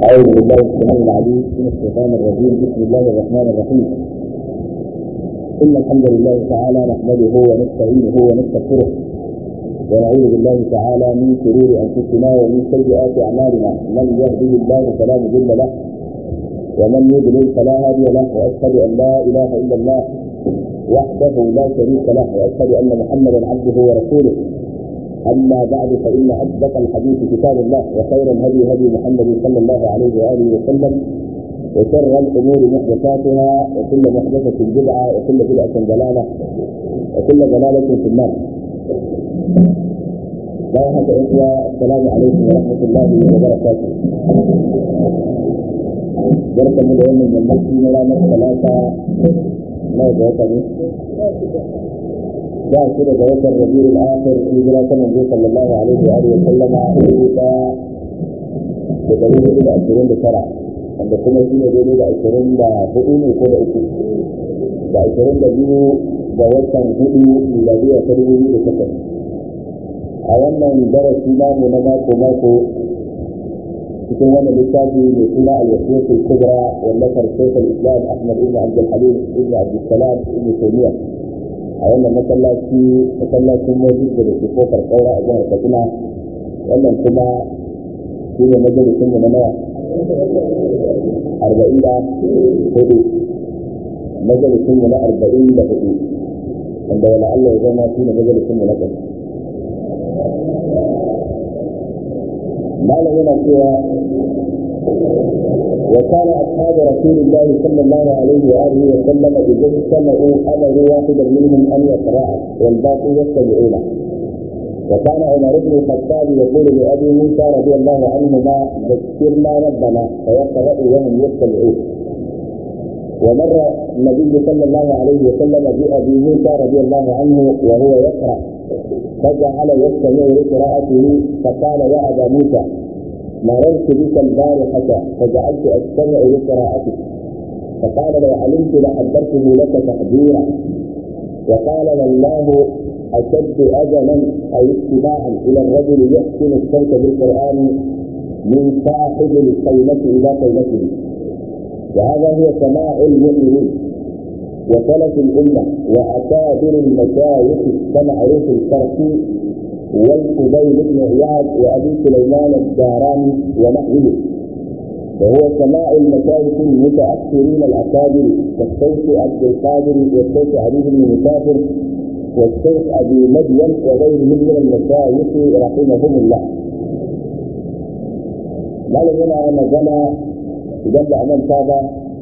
أعوذ بالله السميع العليم من الشيطان الرجيم. بسم الله الرحمن الرحيم. إن الحمد لله تعالى نحمده ونستعينه ونستغفره ونعوذ بالله تعالى من شرور أنفسنا ومن سيئات أعمالنا. من يهده الله فلا مضل له ومن يضلل فلا هادي له، وأشهد أن لا إله إلا الله وحده لا شريك له، وأشهد أن محمدا عبده ورسوله. أما بعد فإن أصدق الحديث كتاب الله، وخير الهدي هدي محمد صلى الله عليه وآله وسلم، وشر الأمور محدثاتها، وكل محدثة بدعة، وكل بدعة ضلالة، وكل ضلالة في النار. بارك إخوة، السلام عليكم ورحمة الله وبركاته. بركة من يوم من المسجد مرامة ثلاثة ما جاءتني جاء كده جواب الربيع الآخر هجرة النبي صلى الله عليه وآله وسلم حديثا بدليل إلى 20 بشرع. عند كل شيء دليل 20 بهدوء وكل أشياء. 20 بديو جواب هدوء الذي يتريه بسكر. أولا درس إمام ماكو cikin wannan littafi mai suna al-wasiyatul kubra wallafar Shaykh al-Islam Ahmad ibn Abd al-Halim ibn Abd al-Salam ibn Taymiyyah a wannan masallacin Mojib da ke kofar Kaura a jihar Katsina. Wannan kuma shi ne majalisun mu na nawa 44 majalisun mu na 44 wanda wala Allah ya zama shi ne majalisun mu na ƙarshe. malam yana cewa وكان أصحاب رسول الله صلى الله عليه وآله وسلم إذا اجتمعوا أمر واحدا منهم أن يقرأ والباقي يستمعونه. وكان عمر بن الخطاب يقول لأبي موسى رضي الله عنهما ذكرنا ربنا فيقرأ وهم يستمعون. ومر النبي صلى الله عليه وسلم بأبي موسى رضي الله عنه وهو يقرأ فجعل يستمع لقراءته فقال يا أبا موسى مررت بك البارحة فجعلت أستمع لقراءتك فقال لو علمت لحضرته لك تحذيرا. وقال والله أشد أجلا أو اتباعا إلى الرجل يحسن الصوت بالقرآن من صاحب القيمة إلى قيمته. وهذا هو سماع المؤمنين وسلف الأمة وأكابر المشايخ كمعروف الشرقي والفضيل بن عياض وأبي سليمان الداراني ونحوه. وهو سماع المشايخ المتأخرين الأكابر كالشيخ عبد القادر والشيخ علي بن مسافر والشيخ أبي مدين وغيرهم من المشايخ رحمهم الله. ما لنا نزل جنب أمام صابة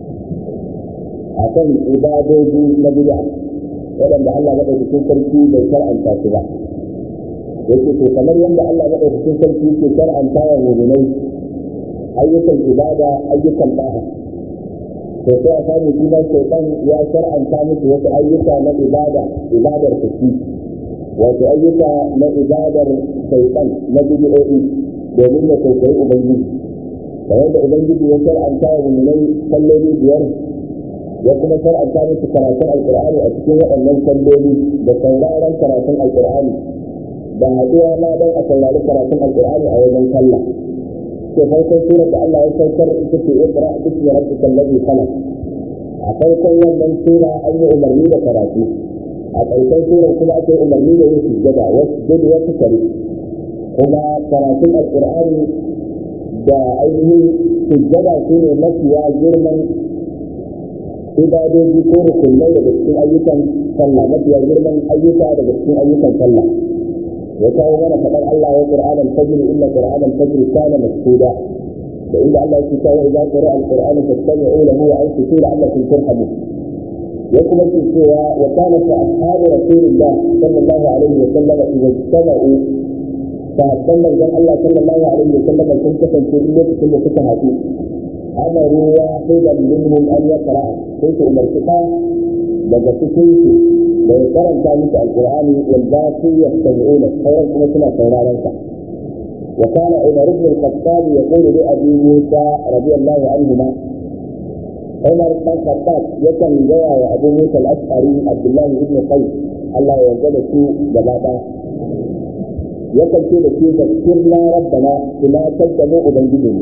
akan ibadoji na bid'a waɗanda Allah madaukakin sarki bai shar'anta su ba. Yake to kamar yadda Allah madaukakin sarki ke shar'anta wa mu'minai ayyukan ibada, ayyukan da'a, to sai a samu shi ma shaytan ya shar'anta musu wasu ayyuka na ibadar kashi, wato ayyuka na ibadar shaytan na bid'o'i domin ya kai ubangiji. Kamar da ubangiji ya shar'anta wa mu'minai salloli biyar, ya kuma shar'anta musu karatun alkur'ani a cikin waɗannan salloli da sauraron karatun alkur'ani da haɗuwa ma don a saurari karatun alkur'ani a wajen sallah. Ke farkon surar da Allah ya saukar ita ce iqra bismi rabbikal ladhi khalaq. A farkon wannan sura an yi umarni da karatu, a ƙarshen surar kuma aka yi umarni da yin sujjada wasjud wa tukari. Kuma karatun alkur'ani da ainihin sujjada su ne mafiya girman ibadoji ko rukunai daga cikin ayyukan sallah, mafiya girman ayyuka daga cikin ayyukan sallah. Ya kawo mana faɗar Allah wa Qur'an al-fajr inna Qur'an al-fajr kana mashhuda, da inda Allah yake cewa idza qira'a al-Qur'an fastami'u lahu wa ansitu la'allakum turhamun. Ya kuma ce cewa wa kana ashabu rasulillah sallallahu alaihi wa sallam idza ijtama'u, sahabban manzon Allah sallallahu alaihi wa sallam sun kasance duk lokacin da suka haɗu أمروا واحدا منهم أن يقرأ. كنت أمرتها لجسسوك ويقرأ ذلك القرآن والباقي يستمعون خيرا كما كنا سيرانك. وكان عمر بن الخطاب يقول لأبي موسى رضي الله عنهما، عمر بن الخطاب يكن جاء وأبو موسى الأشعري عبد الله بن قيس الله ينزل فيه جبابا يكن في ذكرنا ربنا بما تجمع بنجدهم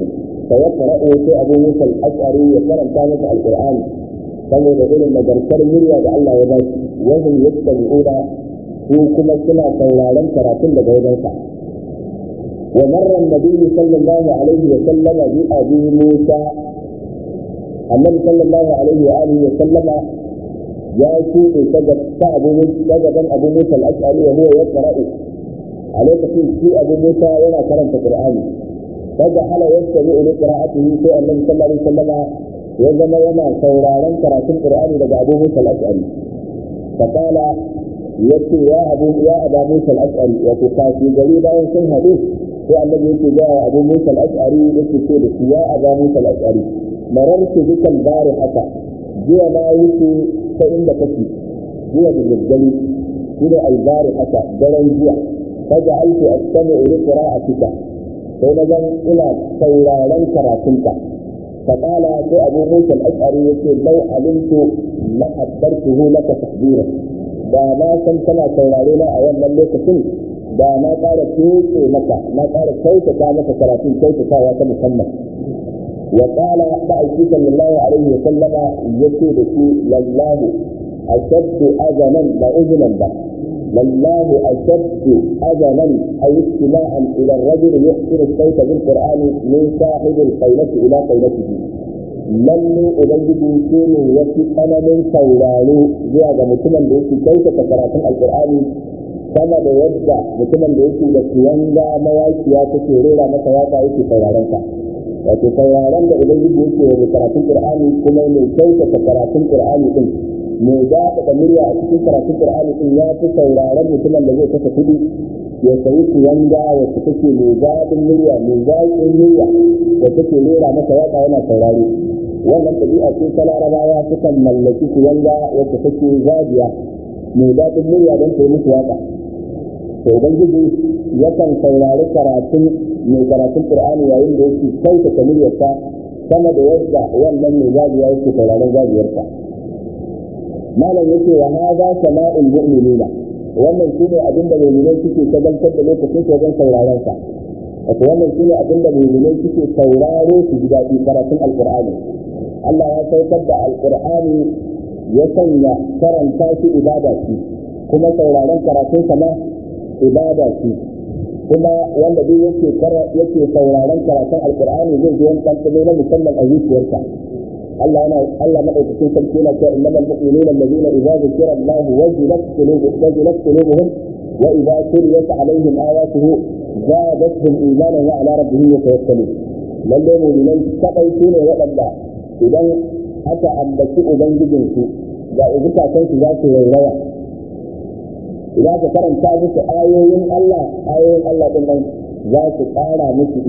فيقرأ في أبو موسى الأشعري يقرأ كانت القرآن كما يقول المجرسر مريا الله وبس وهم يتبعون في كل سنة سورالا كراتين لجوزنسا. ومر النبي صلى الله عليه وسلم بأبي موسى النبي صلى الله عليه وآله وسلم يأتي سجد أبو موسى الأشعري وهو يقرأ عليك في أبو موسى ولا كرمت القرآن فجعل يستمع لقراءته في النبي صلى الله عليه وسلم وزم وما سورالا كراتين القرآن لدى أبو موسى الأشعري فقال يأتي يا أبا موسى الأشعري وتقاتي قريبا في حديث في الذي يتجاه أبو موسى الأشعري يأتي يا أبا موسى الأشعري مررت بك البارحة جاء ما يأتي فإن تكي جاء بالجلي جاء البارحة درنجيا فجعلت أستمع لقراءتك فنظر إلى سورالا كراتنك فقال في أبو موسى الأشعري يقول لو علمت لحضرته لك تحذيرا da na san kana saurare na a wannan lokacin da na ƙara tuke maka na ƙara kyautata maka karatun kyautatawa ta musamman wa qala ba'aiki sallallahu alaihi wa sallama yace da shi lallahu ashaddu azanan la uzlan ba lallahu ashaddu azanan ay istima'an ila ar-rajul yuhsinu as-sawta bil qur'ani min sahib al-qaylati ila qaylatihi lalle ubangiji shi ne ya fi tsananin sauraro zuwa ga mutumin da yake kyautata karatun alkur'ani sama da yadda mutumin da yake da kiyanga mawaƙiya take rera masa waka yake sauraron ta wato sauraron da ubangiji yake da karatun qur'ani kuma mai kyautata karatun qur'ani din mai da murya a cikin karatun qur'ani din ya fi sauraron mutumin da zai kasa kudi ya sayi kiyanga wacce take mai daɗin murya mai zaƙin murya da take rera masa waka yana saurare. wannan ɗabi'a ce ta larabawa sukan mallaki kuyanga wacce take zabiya mai daɗin murya don ta yi musu waƙa. to ubangiji yakan saurari karatun mai karatun qur'ani yayin da yake kyautata muryarsa sama da yadda wannan mai zabiya yake sauraron zabiyarsa. malam yake wa hada sama'ul mu'minina wannan shine abinda mu'minai suke shagaltar da lokacin su wajen sauraron sa. wato wannan shine abinda mu'minai suke sauraro su ji daɗi karatun alqur'ani. Allah ya saukar da alqur'ani ya sanya karanta shi ibada ce kuma sauraron karatun sa ma ibada ce kuma wanda duk yake sauraron karatun alqur'ani zai ji wani tantance na musamman a zuciyarsa. Allah madaukakin sarki yana cewa innamal mu'minuna alladhina idza dhukira Allah wajilat qulubuhum wa idza tuliyat alaihim ayatuhu zadatuhum imanan wa ala rabbihim yatawakkalun. lalle mu'minai kadai sune waɗanda idan aka ambaci ubangijinsu ga zukatansu za su rairaya idan aka karanta musu ayoyin Allah din nan za su ƙara musu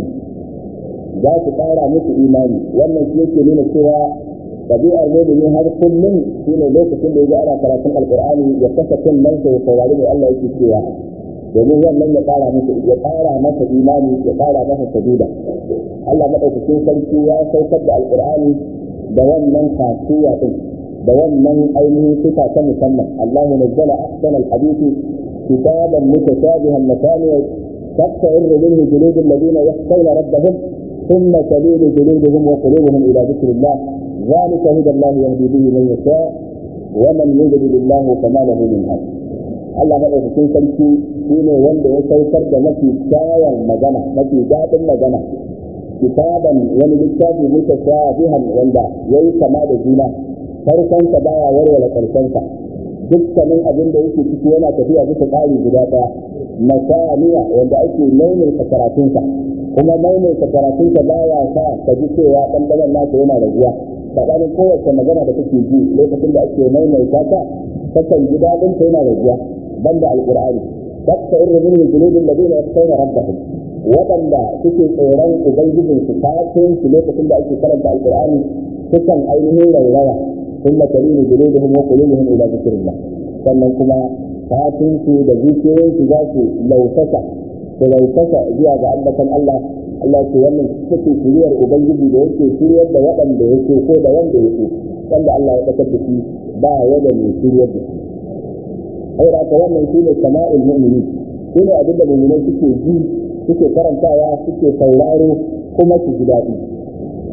imani wannan shi yake nuna cewa ɗabi'ar mu'mini har kullum shine lokacin da ya ana karatun alqur'ani ya kasa kullum sai ya saurari mai Allah yake cewa domin wannan ya ƙara masa imani ya ƙara masa sabida. Allah madaukakin sarki ya saukar da alqur'ani da wannan khasiyya din da wannan ainihin sifa ta musamman. Allahu nazzala ahsana alhadisi kitaban mutashabihan mataniya taqsha'irru minhu juludul ladina yakhshawna rabbahum thumma talinu juluduhum wa qulubuhum ila dhikrillah dhalika hudallahi yahdi bihi man yasha wa man yudlil billahu fama lahu min hadi. Allah madaukakin sarki shine wanda ya saukar da mafi kyawun magana mafi daɗin magana kitaban wani littafi mutashabihan wanda yayi kama da juna farkonsa baya warware karshensa dukkanin abin da yake ciki yana tafiya bisa tsari guda ɗaya masaniya wanda ake maimaita karatunsa kuma maimaita karatunsa baya sa ka ji cewa ɗanɗanon nasa yana raguwa tsakanin kowace magana da kake ji lokacin da ake maimaita ta kakan ji daɗin ta yana raguwa banda alqur'ani taqsha'irru minhu juludul ladina yakhshawna rabbahum waɗanda suke tsoron ubangijinsu kafin su lokacin da ake karanta alqur'ani sukan ainihin rairaya ثم تلين جلودهم وقلوبهم الى ذكر الله sannan kuma fatinsu da zuciyoyinsu za su lautaka zuwa ga ambatan Allah ce wannan take shiriyar ubangiji da yake shiryar da waɗanda yake ko da wanda yake wanda Allah ya dakar da shi ba ya da mai shiryar da shi. ai da wannan shine sama'ul mu'minin shine abinda mu'minai suke ji suke karantawa suke sauraro kuma su ji daɗi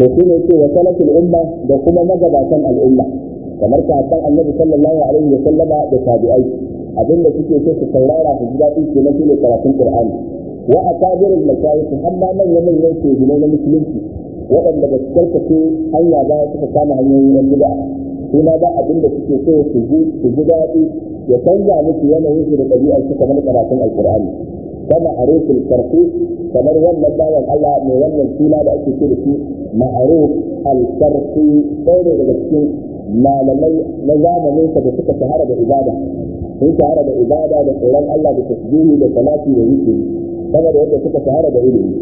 to shi ne ce wa salafin umma da kuma magabatan al'umma kamar sahabban annabi sallallahu alaihi wa sallama da tabi'ai abinda suke so su saurara su ji daɗi ke na shine karatun qur'ani wa akabirin masayikh amma manyan shehunai na musulunci waɗanda ba su karkace hanya ba suka kama hanyoyin yan bid'a suna ba abinda suke so su ji daɗi ya canza musu yanayin su da ɗabi'ar su kamar karatun alqur'ani kama arifin karfi kamar wannan bayan Allah mai wannan suna da ake ce da shi ma'aruf al-karfi ɗaya ne daga cikin malamai na zamanin sa da suka shahara da ibada sun shahara da ibada da tsoron Allah da tasbihi da salati da zikiri saboda yadda suka shahara da ilimi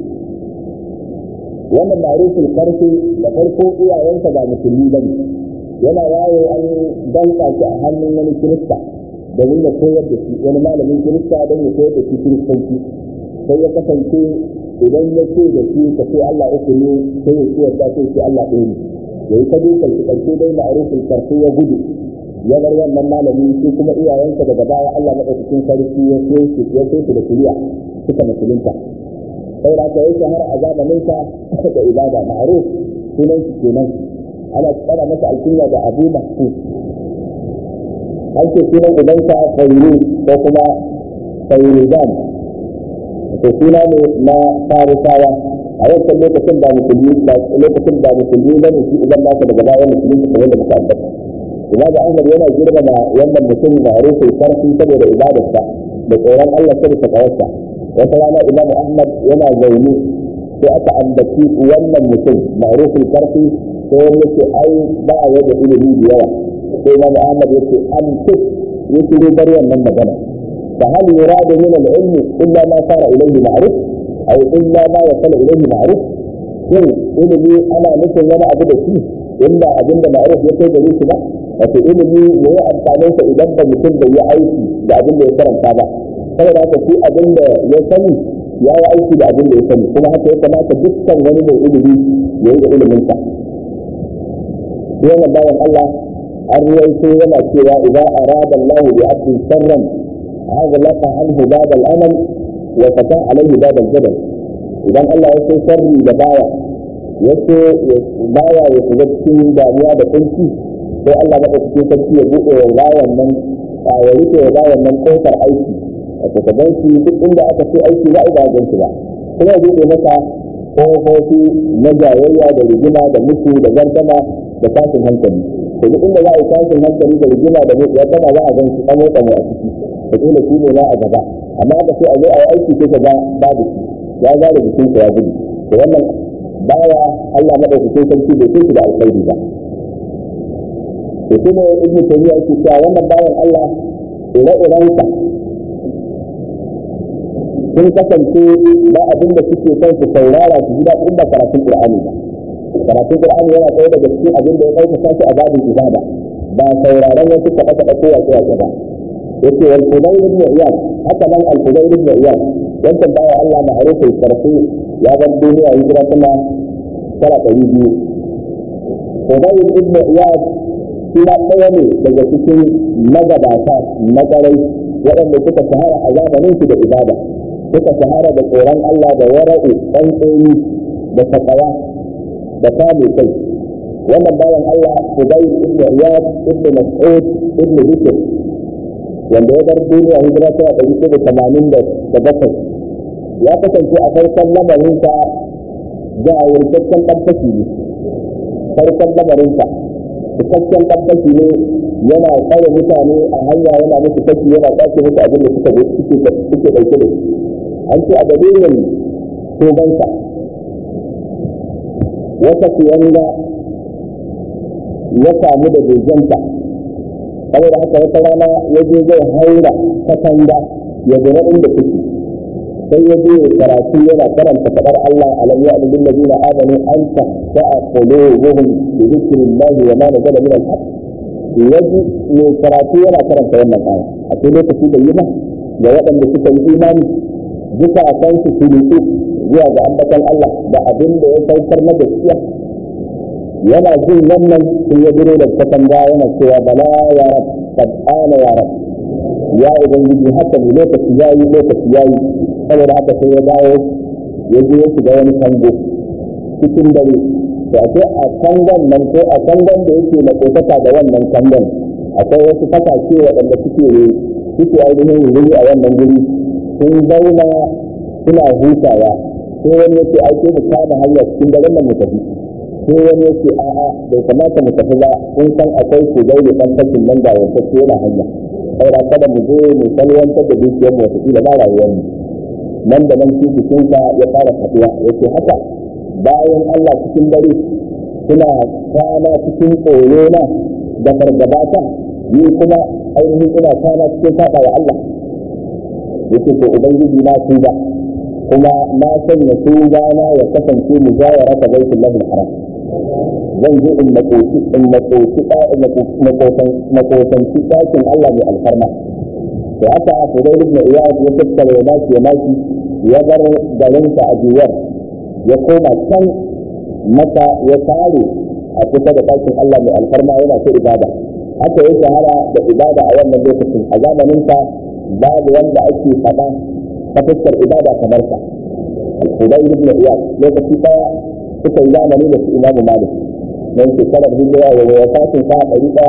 wannan ma'aruf al-karfi da farko iyayensa ba musulmi bane yana yawo an danka shi a hannun wani kirista domin ya koyar da shi wani malamin kirista don ya koyar da shi kiristanci sai ya kasance idan ya ce da shi ka ce Allah uku ne sai ya ce ya ce Allah ɗaya ne ya yi ta dukan shi ƙarshe dai ma'arufin karfi ya gudu ya bar wannan malami shi kuma iyayensa daga baya Allah maɗaukakin sarki ya so su da kuriya suka musulunta sai da ta yi shahara a zamaninsa da ibada ma'aruf sunan shi kenan ana tsara masa alkunya da Abu Mahfuz an ce sunan ubansa Fayru ko kuma Fayruzan to suna ne na Farisawa a wancan lokacin da musulmi ba ne shi idan nasa daga bayan musulmi kamar da muka ambata Imam Ahmad yana girmama wannan mutum na rufe karfi saboda ibadarsa da tsoron Allah sai da kawarsa wata rana Imam Ahmad yana zaune sai aka ambaci wannan mutum ma'rufin karfi sai ya ce ai ba ya da ilimi da yawa sai Imam Ahmad yace an tuk yake bar wannan magana fa hal yuradu min al-ilm illa ma sara ilayhi ma'ruf aw illa ma yasala ilayhi ma'ruf shin ilimi ana nufin wani abu da shi inda abinda ma'ruf ya kai gare shi ba wato ilimi ne ya amfane sa idan ba mutum bai yi aiki da abin da ya karanta ba saboda haka shi abin da ya sani ya yi aiki da abin da ya sani kuma haka ya kamata dukkan wani mai ilimi ya yi da ilimin sa yana bayan Allah an ruwaito yana cewa idan arada Allah bi abdin sharran aghlaqa anhu bab al-amal wa fata alayhi bab al-jabal idan Allah ya so sharri da baya ya so baya ya shiga cikin damuwa da kunci sai Allah ba cikin sarki ya buɗe wa bayan nan ya rike wa bayan nan kofar aiki wato ka gan shi duk inda aka ce aiki za a ga gan shi ba kuma ya buɗe masa kofofi na jayayya da rigima da mutu da gardama da tashin hankali to duk inda za a yi tashin hankali da rigima da mutu ya tana za a gan shi kamo kamo a ciki da dole shi ne na a gaba amma da sai a zo a yi aiki sai ka ga babu shi ya zara jikinsa ya gudu to wannan baya Allah madaukakin sarki bai kai shi da alkhairi ba to kuma ibn Taymiyyah yake cewa wannan bayan Allah ire-irensa sun kasance ba abin da suke son su saurara su ji daɗin da karatun Qur'ani ba karatun Qur'ani yana ɗaya daga cikin abin da ya ɗauka shi a babin ibada ba sauraron wasu kaɗa-kaɗa ko wasu ba yake wal Fudayl ibn Iyad haka nan al Fudayl ibn Iyad wannan bayan Allah ma'rufin sarfi ya bar duniya hijira tana 200 Fudayl ibn Iyad suna ɗaya ne daga cikin magabata na ƙarai waɗanda suka shahara a zamanin su da ibada suka shahara da tsoron Allah da wara'u ɗan tsoro da takawa da kame kai wannan bayan Allah Fudayl ibn Iyad ibn Mas'ud ibn Bishr wanda ya bar duniya hijira tana 187 ya kasance a farkon lamarinsa ga wurtaccen tabbaci ne farkon lamarinsa cikakken tabbaci ne yana tsare mutane a hanya yana musu kashi yana kwace musu abin da suke ɗauke da shi an ce a dalilin tobansa wata kiyanga ya samu da zuzanta saboda haka wata rana ya je zai haura katanga ya zira inda suke sai ya je karatu yana karanta faɗar Allah alam ya'lamu bil ladina amanu an tahsa'a qulubuhum bi dhikrillahi wa ma nazala min al-haqq yaji ne karatu yana karanta wannan aya a cikin lokaci da yi ba ga waɗanda suka yi imani duka a kan su sulutu zuwa ga ambatan Allah da abin da ya saukar na gaskiya yana jin wannan sai ya biro da katanga yana cewa bala ya rab sabana ya rab ya ubangiji haka ne lokaci yayi saboda haka sai ya dawo ya je ya shiga wani kango cikin dare to a ce a kangon nan ko a kangon da yake makotaka da wannan kangon akwai wasu kasashe waɗanda suke ainihin wuri a wannan guri sun zauna suna hutawa sai wani yake aike mu kama hanyar cikin daren nan mu tafi sai wani yake a'a bai kamata mu tafi ba kun san akwai ku dai da fashin nan da wata ce yana hanya saboda kada mu je mu salwantar da dukiyar mu wata da ba rayuwar mu nan da nan cikin ya fara fatuwa yake haka bayan Allah cikin dare suna kwana cikin tsoro na da fargabata ni kuma ainihin ina kwana cikin saba wa Allah yake to ubangiji na tuba kuma na sanya tuba na ya kasance mujawara ta baitullahi haram zan je in makosanci ɗakin Allah mai alfarma da haka Fudayl ibn Iyad ya tattara ya maki ya bar garinsa a Diyar ya koma can maka ya tare a kusa da ɗakin Allah mai alfarma yana ta ibada haka ya shahara da ibada a wannan lokacin a zamaninsa babu wanda ake faɗa ta fuskar ibada kamar sa Fudayl ibn Iyad lokaci ɗaya suka yi zamani da su Imam Malik don shekarar hijira ya wafatin sa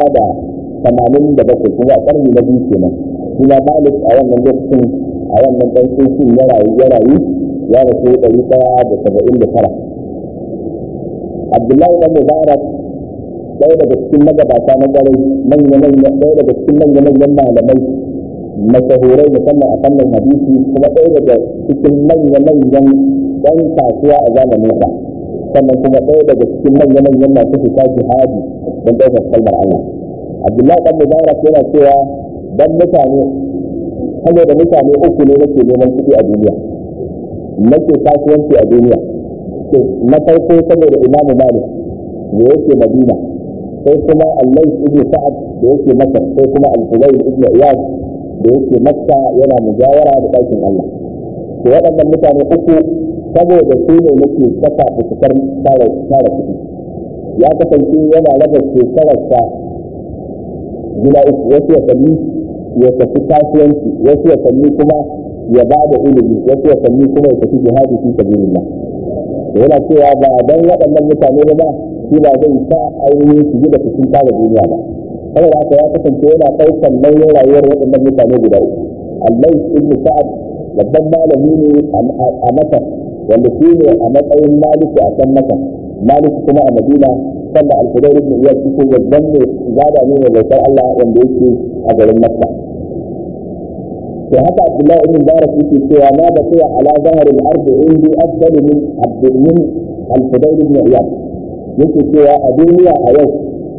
187 kuma a ƙarni na biyu kenan kuma Malik a wannan lokacin a wannan ɗan tsohon ya rayu ya rasu 179 Abdullahi ɗan Mubarak ɗaya daga cikin magabata na garai ɗaya daga cikin manya-manyan malamai mashahurai musamman a fannin hadisi kuma ɗaya daga cikin manya-manyan ɗan kasuwa a zamanin sa sannan kuma ɗaya daga cikin manya-manyan masu fita jihadi don ɗaukar kalmar Allah. Abdullahi ɗan Mubarak yana cewa dan mutane saboda mutane uku ne nake neman kuɗi a duniya nake kasuwanci a duniya na farko saboda Imam Malik da yake Madina sai kuma Al-Layth ibn Sa'ad da yake Makka sai kuma Al-Fudayl ibn Iyad da yake Makka yana mujawara da ɗakin Allah to waɗannan mutane uku saboda su ne nake saka fitar tara kuɗi ya kasance yana raba shekararsa gida uku wasu watanni ya tafi kasuwanci wasu watanni kuma ya ba da ilimi wasu watanni kuma ya tafi jihadi fi sabilillah yana cewa ba dan waɗannan mutane ba shi ba zai sa ainihin su da cikin tara duniya ba saboda haka ya kasance yana ɗaukar nauyin rayuwar waɗannan mutane guda uku Al-Layth ibn Sa'ad babban malami ne a Masar wanda shi ne a matsayin maliki a can Masar maliki kuma a Madina sannan Al-Fudayl ibn Iyad shi ko babban ne zaba ne mai bautar Allah wanda yake a garin Makka to haka Abdullahi ibn Mubarak yake cewa ma ba sai ala zaharil ardi indi afdalu min Abdulmin Al-Fudayl ibn Iyad yake cewa a duniya a yau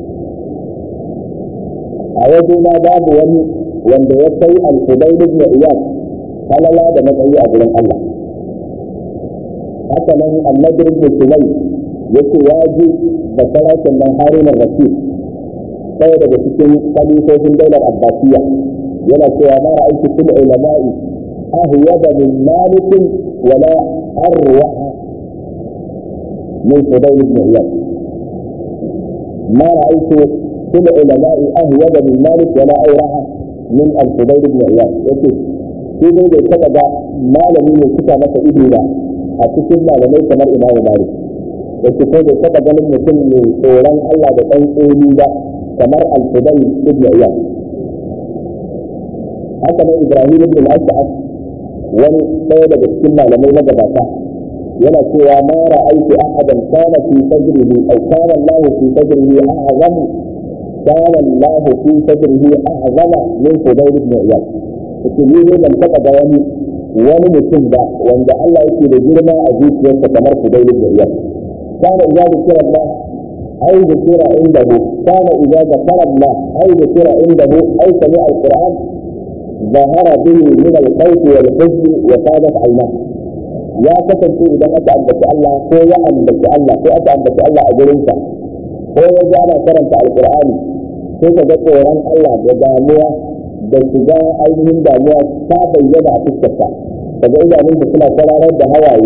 na babu wani wanda ya kai Al-Fudayl ibn Iyad halala da matsayi a gurin Allah haka nan An-Nadr ibn Sulayy yake ya ji da sarakin nan Harun al-Rashid ɗaya daga cikin kalifofin daular Abbasiyya yana cewa ma ra'aytu fil ulama'i ahyada min Malik wala arwaha min Fudayl ibn Iyad ma ra'aytu fil ulama'i ahyada min Malik wala arwaha min Al-Fudayl ibn Iyad yake shi dai bai taɓa ga malami ne suka masa ido ba a cikin malamai kamar Imam Malik yake ko bai taɓa ganin mutum mai tsoron Allah da ɗan tsoni ba kamar Al-Fudayl ibn Iyad haka nan Ibrahim ibn al-Ash'ab wani ɗaya daga cikin malamai na gabata yana cewa ma ra'aytu ahadan kana fi sadrihi aw kana Allah fi sadrihi a'zam kana Allah fi sadrihi a'zama min Fudayl ibn Iyad yake ni dai ban taɓa ga wani mutum ba wanda Allah yake da girma a zuciyarsa kamar Fudayl ibn Iyad kana idza zikra Allah أو ذكر عنده كان إذا ذكر الله أو ذكر عنده أو سمع القرآن ظهر به من الخوف والحزن وفادت عيناه يا كتبت إذا أتى عندك الله هو عندك الله هو أتى عندك الله أجرنك هو يجعل كرمت القرآن هو تذكر عن الله بداموة بالتجاه أيهم داموة صعب يدع في الشفاء فإذا منك كنا قرارات هواي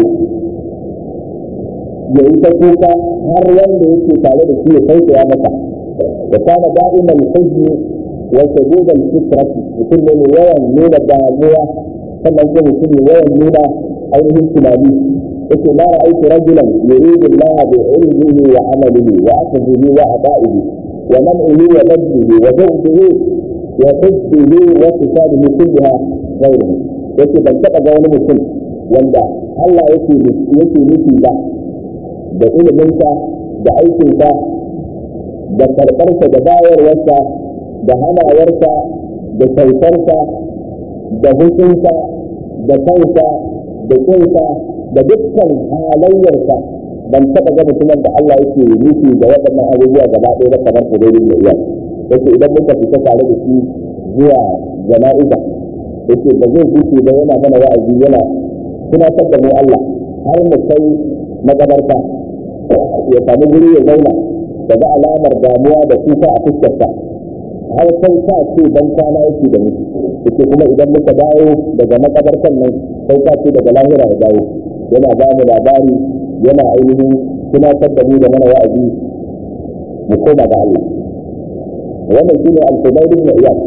ya yi ta kuka har wanda yake tare da shi ya tausaya masa da kana da'iman hujji wa shadudan fitrati mutum ne mai yawan nuna damuwa sannan kuma mutum ne yawan nuna ainihin tunani yake ma ra'aytu rajulan yuridu Allah bi ilmihi wa amalihi wa akhdihi wa ata'ihi wa man'ihi wa badlihi wa bughdihi wa hubbihi wa qisadihi kullaha ghayruhu. Yake ban taɓa ga wani mutum wanda Allah yake nufi ba da iliminsa da aikinsa da karɓarsa da bayarwarsa da hanawarsa da kyautarsa da hukunsa da kansa da kinsa da dukkan halayyarsa ban taɓa ga mutumin da Allah yake nufi da waɗannan abubuwa gaba ɗaya na kamar Fudayl ibn Iyad. Yake idan muka fita tare da shi zuwa jana'iza yake ba zai fice ba yana mana wa'azi yana tunatar da mu Allah har mu kai magabarta ya samu guri ya zauna da ga alamar damuwa da kuka a fuskarsa har sai ka ce dan kwana yake da mu. Yake kuma idan muka dawo daga makabartan nan sai ka ce daga lahira ya dawo yana ba mu labari yana ainihin tunatar da mu da mana wa'azi mu koma ga Allah. Wannan shine al-Fudayl ibn Iyad.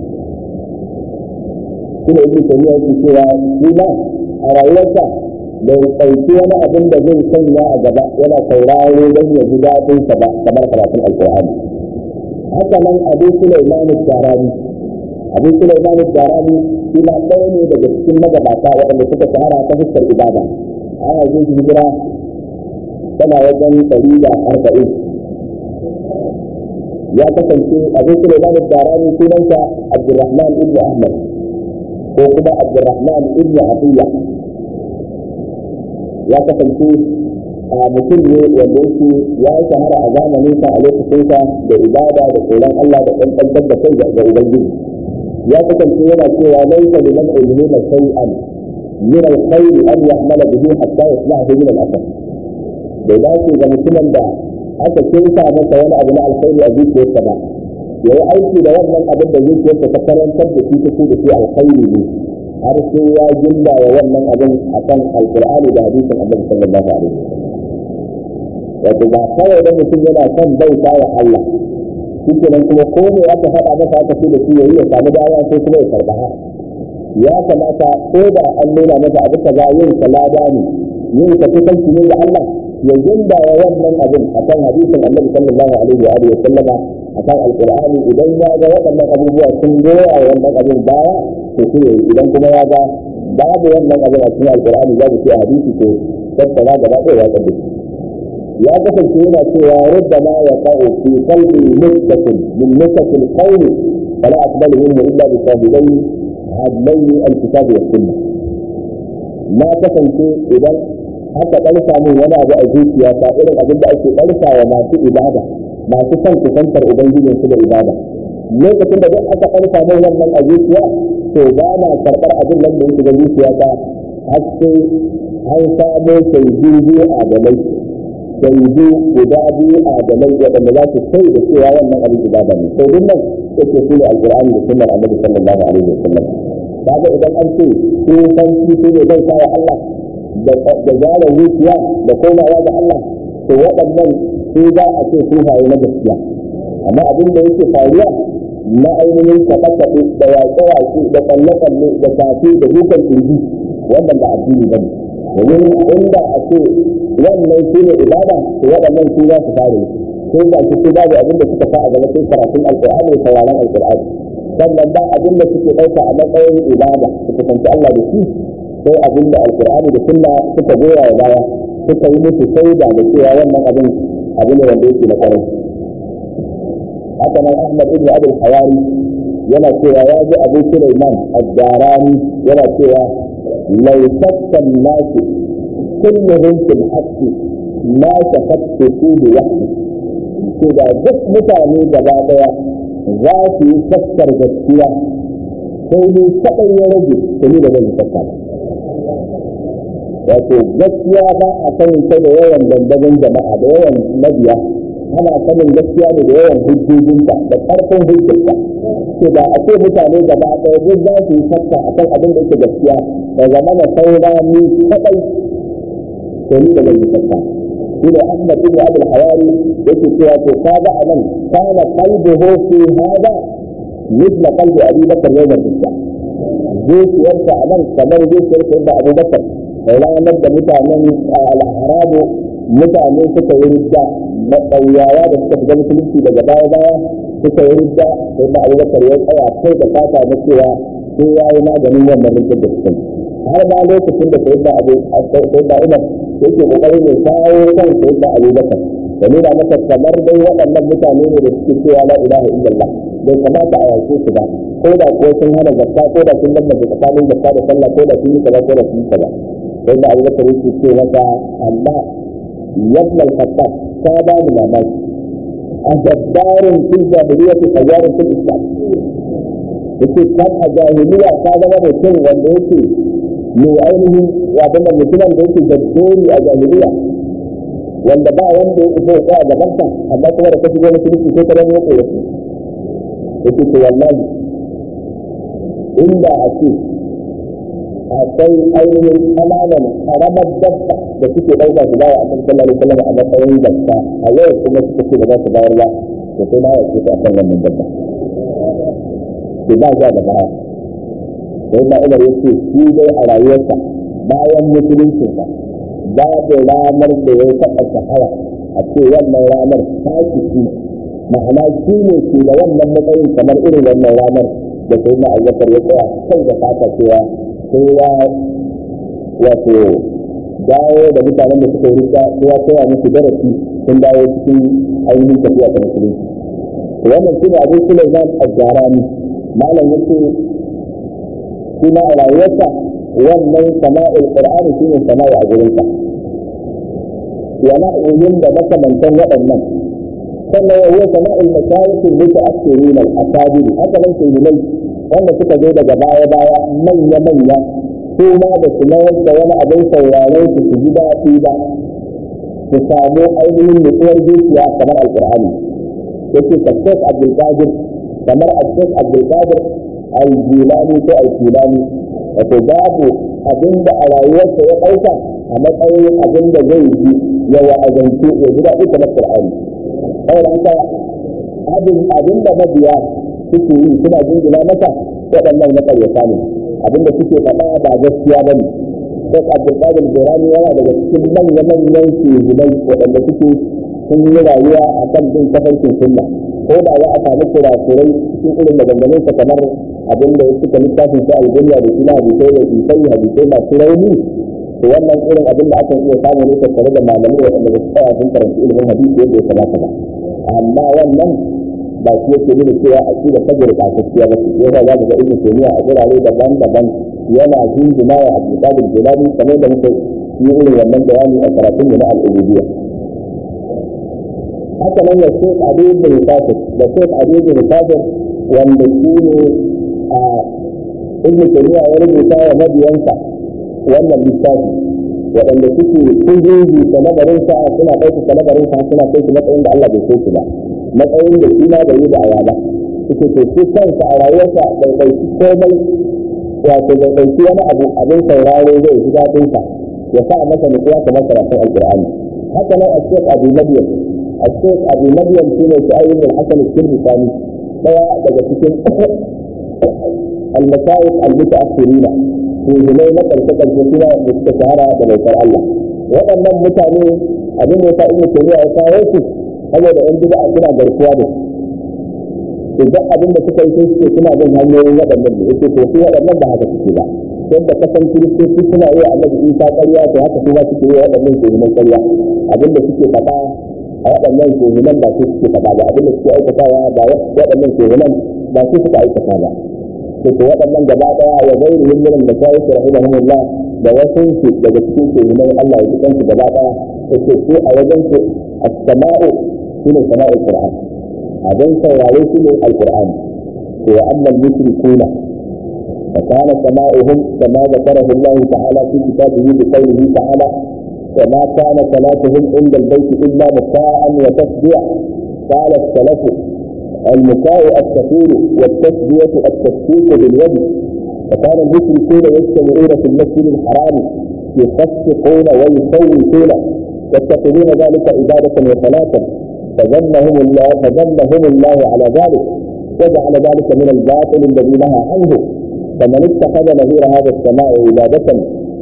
Shine yake tafiya yake cewa shi ma a rayuwarsa da ya ɗauki wani abin da zai sanya a gaba yana sauraro don ya ji daɗin sa ba kamar karatun alƙur'ani. Haka nan Abu Sulaiman ad-Darani shi ma ɗaya ne daga cikin magabata waɗanda suka shahara ta fuskar ibada. Ana yin hijira tana wajen 140. Ya kasance Abu Sulaiman ad-Darani sunansa Abdurrahman ibn Ahmad ko kuma Abdurrahman ibn Atiyya. Ya kasance mutum ne wanda yake ya shahara a zamanin sa a lokacin sa da ibada da tsoron Allah da kankantar da kai ga Ubangiji. Ya kasance yana cewa laisa liman ulima shay'an min al-khayr an ya'mala bihi hatta yasma'ahu min al-asr. Bai dace ga mutumin da aka kinsa masa wani abu na alkhairi a zuciyarsa ba ya yi aiki da wannan abin da zuciyarsa ta karantar da shi take da shi alkhairi ne har sai ya ginda wa wannan abin akan alqur'ani da hadisin Annabi sallallahu alaihi wasallam. Wato ba kawai da mutum yana son bauta wa Allah shi nan kuma ko ne aka faɗa masa aka ce da shi yayi ya samu dama sai kuma ya karɓa. Ya kamata ko da an nuna masa abu kaza yin salada ne yin ka kusanci ne da Allah ya ginda wa wannan abin akan hadisin Annabi sallallahu alaihi wa alihi wasallama akan alqur'ani. Idan ya ga waɗannan abubuwa sun goya wannan abin baya to shi ne, idan kuma ya ga babu wannan abin a cikin alqur'ani babu shi a hadisi to tattara gaba ɗaya ya tabbata. Ya kasance yana cewa rubbama yaqa'u fi qalbi nuktatun min nukatil qawli fala aqbalu minhu illa bi sahibayn adlayni al-kitab wa sunnah. Na kasance idan aka ɗarsa min wani abu a zuciya ta irin abin da ake ɗarsa wa masu ibada masu son kusantar ubangijin su da ibada, lokacin da duk aka ɗarsa min wannan a zuciya to ba na karɓar abin nan da yake da zuciya ta har sai an samo shaidu biyu adalai, shaidu guda biyu adalai waɗanda za su sai da cewa wannan abin ibada ne. Sai duk nan yake su ne alƙur'ani da sunnar Annabi sallallahu alaihi wa sallam. Kaga idan an ce sufanci su ne zai kawo Allah da zara zuciya da komawa ga Allah to waɗannan su za a ce sufaye na gaskiya. Amma abin da yake faruwa na ainihin kaɗe-kaɗe da yaƙe-yaƙe da kalle-kalle da tafi da dukan kirji wannan ba addini ba ne. Domin inda a ce wannan shi ne ibada to waɗannan su za su fara yi. Sai ba su babu abin da suka sa a gaba sai karatun alƙur'ani da sauraron alƙur'ani. Sannan ba abin da suke ɗauka a matsayin ibada su kusanci Allah da shi sai abin da alƙur'ani da sunna suka goya wa baya suka yi musu shaida da cewa wannan abin ne wanda yake na kwarai. Haka nan Ahmad ibn Abi al-Hawari yana cewa ya ji Abu Sulaiman ad-Darani yana cewa law tattan nasu kulluhum fil haqqi ma tafakku fihi wahdi. Ko da duk mutane gaba daya za su yi shakkar gaskiya sai ni kaɗai ya rage da ni da zan yi shakka. Wato gaskiya ba a sanin ta da yawan dandazon jama'a da yawan mabiya, ana sanin gaskiya ne da yawan hujjojinta da ƙarfin hujjarta. Ko da a ce mutane gaba ɗaya duk za su yi shakka a kan abin da yake gaskiya da zama na saura ni kaɗai sai ni da zan yi shakka. Shi ne Ahmad ibn Abi al-Hawari yake cewa to kaga anan kana qalbuhu fi hada mithla qalbi Abi Bakr yawm al-qiyamah. Zuciyarsa anan kamar zuciyarsa da Abu Bakr ranar da mutanen al'arabu mutane suka yi ridda na ƙauyawa da suka shiga musulunci daga baya suka yi ridda sai da abubakar ya tsaya kai da fata na cewa sai ya yi maganin wannan riddar da suka yi har ba lokacin da sai da umar yake kokarin ya kawo kan sai da abubakar da nuna masa kamar dai waɗannan mutane ne da suke cewa la ilaha illallah bai kamata a yake su ba ko da ko sun hana zakka ko da sun lamma tsakanin zakka da sallah ko da sun yi kaza ko da sun yi kaza sai da abubakar yake ce masa amma yabna al-khattab ka ba ni mamaki a jabbarin fil jahiliyyati qawarin fil islam yake kan a jahiliya ka zama mutum wanda yake mai ainihin wadanda mutumin da yake jabbori a jahiliya wanda ba wanda ya iso a gabansa amma kuma da ka shigo musulunci sai ka zama yake yake yake ce wallahi inda a ce akwai ainihin kananan karamar dabba da suke ɗauka su bawa akan sallallahu alaihi wasallam a matsayin dabba a yau kuma suka ce ba za su bayar ba da sai na yake su akan wannan dabba ke ba za da baya sai na umar yake shi dai a rayuwarsa bayan musuluncinsa babu ranar da ya taɓa shahara a ce wannan ranar ta ci ma'ana shi ne ke da wannan matsayin kamar irin wannan ranar da sai na abubakar ya tsaya kai da fata cewa sai ya wato dawo da mutanen da suka yi rika sai ya koya musu darasi sun dawo cikin ainihin tafiya ta musulunci to wannan shi ne abin Sulaiman al-Jarani malam yake shi ma a rayuwarsa wannan sama'ul qur'ani shi ne sama'i a gurinsa yana yin da makamantan waɗannan sannan ya yi sama'ul mashayikin da ake nuna al-asabiri haka nan ke nuna wanda suka zo daga baya manya su ma da su mayar da wani abin sauraron su ji daɗi ba su samu ainihin nutsuwar zuciya kamar alƙur'ani yake Sheikh Abdul Qadir kamar Sheikh Abdul Qadir al-Jilani ko al-Jilani wato babu abinda a rayuwarsa ya ɗauka a matsayin abinda zai ji ya wa'azantu ya ji daɗi kamar Qur'ani saboda haka abinda mabiya suke yi suna jingina masa waɗannan na ƙaryata ne abinda suke faɗa ba gaskiya ba ne Sheikh Abdul Qadir Jilani yana daga cikin manyan shehunai waɗanda suke sun yi rayuwa a kan bin tafarkin sunna ko da za a samu kurakurai cikin irin maganganun sa kamar abin da suka littafin sa al-dunya da suna hadisai da hadisai masu rauni to wannan irin abin da aka iya samu ne tattare da malamai waɗanda ba su tsaya sun karanci ilimin hadisi yadda ya kamata ba amma wannan ba shi yake nuna cewa a shi da saboda kasuwa ba su yasa za mu ga ibn Taymiyyah a gurare daban-daban yana jinjina wa Abdul Qadir Jilani kamar da muka yi irin wannan bayani a karatun mu na al-ubudiyya haka nan ya Sheikh Ali bin Qasim da Sheikh Ali bin Qasim wanda shi ne a ibn Taymiyyah ya rubuta wa mabiyansa wannan littafi waɗanda suke kungiyoyi da nazarinsa suna ɗaukaka nazarinsa suna kai su matsayin da Allah bai kai su ba matsayin da shi ma bai yi da ayaba suke to shi kansa a rayuwarsa bai ɗauki komai wato bai ɗauki wani abin sauraro zai ji daɗinsa ya sa masa nutsuwa kamar karatun alƙur'ani haka nan a Sheikh Abu Maryam الشيخ أبو مريم فيما سؤال الحسن الكردستاني هو بجسد المشايخ المتأخرين في جميع مثل كتب جسنا مستشعرة بلوكر الله وأما المتعني أبن يسائل الكرية وساويته هذا بأن بدأ كنا بركواده إذا أبن بسكة يسيسي كنا بين هاليوم وأبن يسيسي وفيها وأبن بهذا الكتابة yadda kasan kiristoci suna iya annabi Isa ƙarya to haka kuma suke yi waɗannan shehunan ƙarya abinda suke faɗa a waɗannan shehunan ba su suke faɗa ba abinda suke aikatawa ba waɗannan shehunan ba su suka aikata ba to waɗannan gaba ɗaya wa gairihim min al-mashayikh rahimahumullah da wasu su daga cikin shehunan Allah ya cikin su gaba ɗaya yake su a wajen su as-sama'u shine sama'ul Qur'an abin saurare shine al-Qur'an wa amma al-mushrikuna فكان سماؤهم كما ذكره الله تعالى في كتابه بقوله تعالى وما كان صلاتهم عند البيت الا مكاء وتسبيح قال السلف المكاء الكثير والتسبيح التسبيح باليد فكان المشركون يجتمعون في المسجد الحرام يصفقون ويصوتون يتخذون ذلك عباده وصلاه فذمهم الله على ذلك وجعل ذلك من الباطل الذي نهى عنه فمن اتخذ نذير هذا السماء عبادة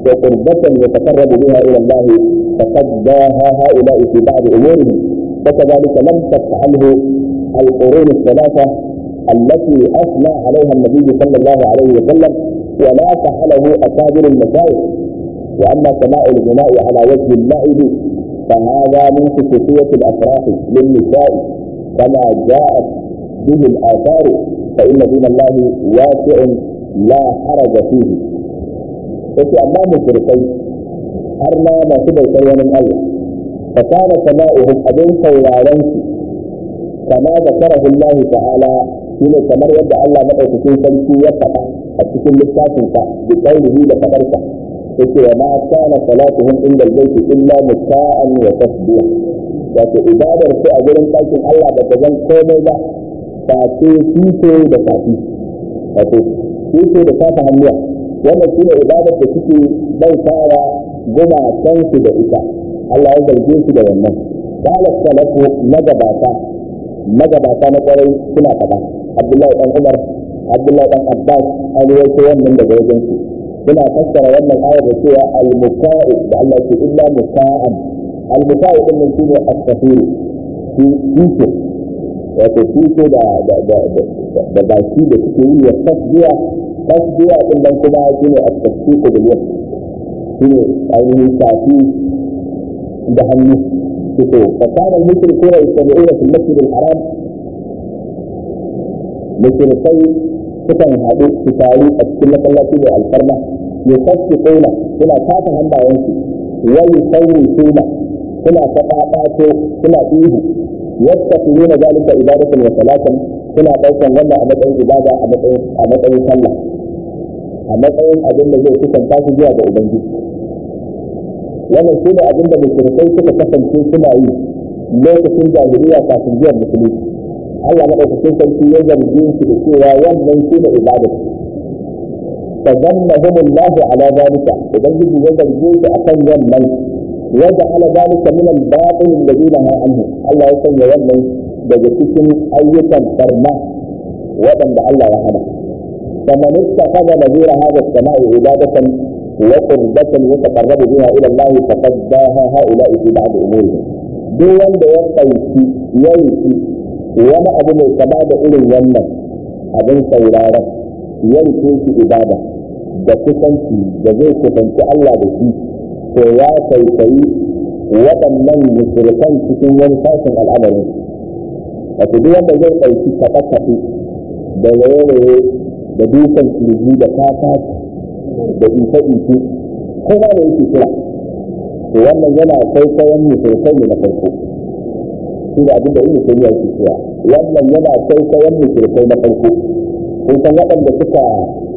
وقربة يتقرب بها إلى الله فقداها هؤلاء في بعض أمورهم، وكذلك لم تفعله القرون الثلاثة التي أثنى عليها النبي صلى الله عليه وسلم، ولا فعله أكابر المشايخ. وأما سماع الغناء على وجه اللعب فهذا من خصوصية الأفراح للنساء كما جاءت به الآثار، فإن دين الله واسع لا حرج فيه. وفي أمام الشركين أرنا ما سبيت من الله، فكان سماؤهم أبن سيرانك كما ذكره الله تعالى shine kamar yadda Allah madaukakin sarki ya faɗa a cikin littafin sa bi qawlihi da fadarsa yake wa ma kana salatuhum inda al-bayti illa muka'an wa tasbih, wato ibadar su a gurin ɗakin Allah ba ta zan komai ba ta ce fito da safi, wato fito da safa hannuwa. wannan shine ibadar da suke bautawa gumakan su da ita. Allah ya zarge su da wannan. qala salatu magabata na kwarai suna faɗa, Abdullahi dan Umar, Abdullahi dan Abbas an yi wannan daga wajen su suna fassara wannan ayar da cewa al-muka'u da Allah ya ce illa muka'an. al-muka'u din nan shine as-safir fito, wato fito da baki da suke yi wa tasbiya din nan kuma shine as-tasfiq bil yad, shine ainihin safi da hannu. فكان المشركون يجتمعون في المسجد الحرام، مشركي sukan haɗu su taru a cikin masallaci mai alfarma, ya kasu ƙona suna kasa hannayensu, wani sauyi suna faɗaɗato suna ihu, yadda su yi na zalika ibadatun wa salatan, suna ɗaukan wannan a matsayin ibada a matsayin sallah, a matsayin abin da zai kusanta su zuwa ga Ubangiji. wannan shi ne abin da mushrikai suka kasance suna yi lokacin jahiliya kafin zuwan musulunci. Allah madaukakin sarki ya zargi su da cewa wannan shi ne ibada. فذمهم الله على ذلك، وبنجي يقدر يجوز أكن يمن وجعل ذلك من الباطل الذي نهى عنه. الله يسمى يمن بجسم أيضا فرما وبن الله وحده. فمن اتخذ نذير هذا السماء عبادة وقربة يتقرب بها إلى الله فقد باها هؤلاء في بعض أمورهم. دون ينفي وما أبو الكباب إلى اليمن أبن سورارا ينفي في عبادة da kusanci da zai kusanci Allah da shi, to ya kai waɗannan mushrikan cikin wani sashen al'amarin. Wato duk wanda zai ɗauki kaɗe-kaɗe da raye-raye da dukan kirji da kakaci da ita-ita ko ba da yake kira, to wannan yana kwaikwayon mushrikai ne na farko. Shi da abin da ina sai ya ke kira, wannan yana kwaikwayon mushrikai na farko. Kun san waɗanda suka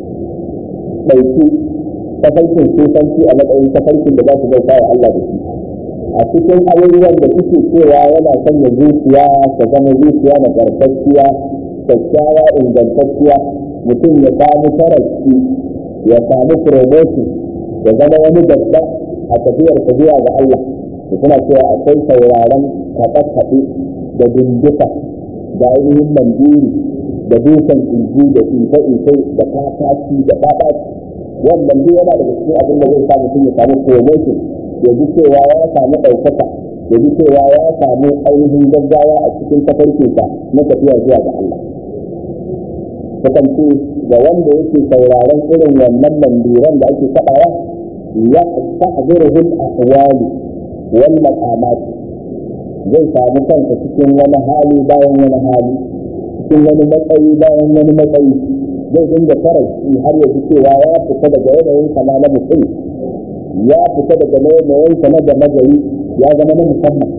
ɗauki tafarkin sufanci a matsayin tafarkin da za su bauta wa Allah da shi, a cikin abubuwan da suke cewa yana sanya zuciya ta zama zuciya na karfaffiya, kyakkyawa, ingantacciya, mutum ya samu tarafi, ya samu promotion, ya zama wani babba a tafiyar zuwa ga Allah. Da suna cewa akwai sauraron kaɗe-kaɗe da dinduka da ainihin mandiri da dukan inji da ita-ita da kakaci da faɗaci. wannan duk yana daga cikin abin da zai sa mutum ya samu promotion, ya ji cewa ya samu ɗaukaka, ya ji cewa ya samu ainihin gaggawa a cikin tafarkinsa na tafiya zuwa ga Allah. Kasance ga wanda yake sauraron irin wannan mandiran da ake faɗawa, ya ta'ziruhu al-ahwali wal maqamat, zai samu kansa cikin wani hali bayan wani hali, cikin wani matsayi bayan wani matsayi, zai dinga farashi har ya ji cewa ya fita daga yanayin sama na mutum, ya fita daga yanayin sama da magari, ya zama na musamman.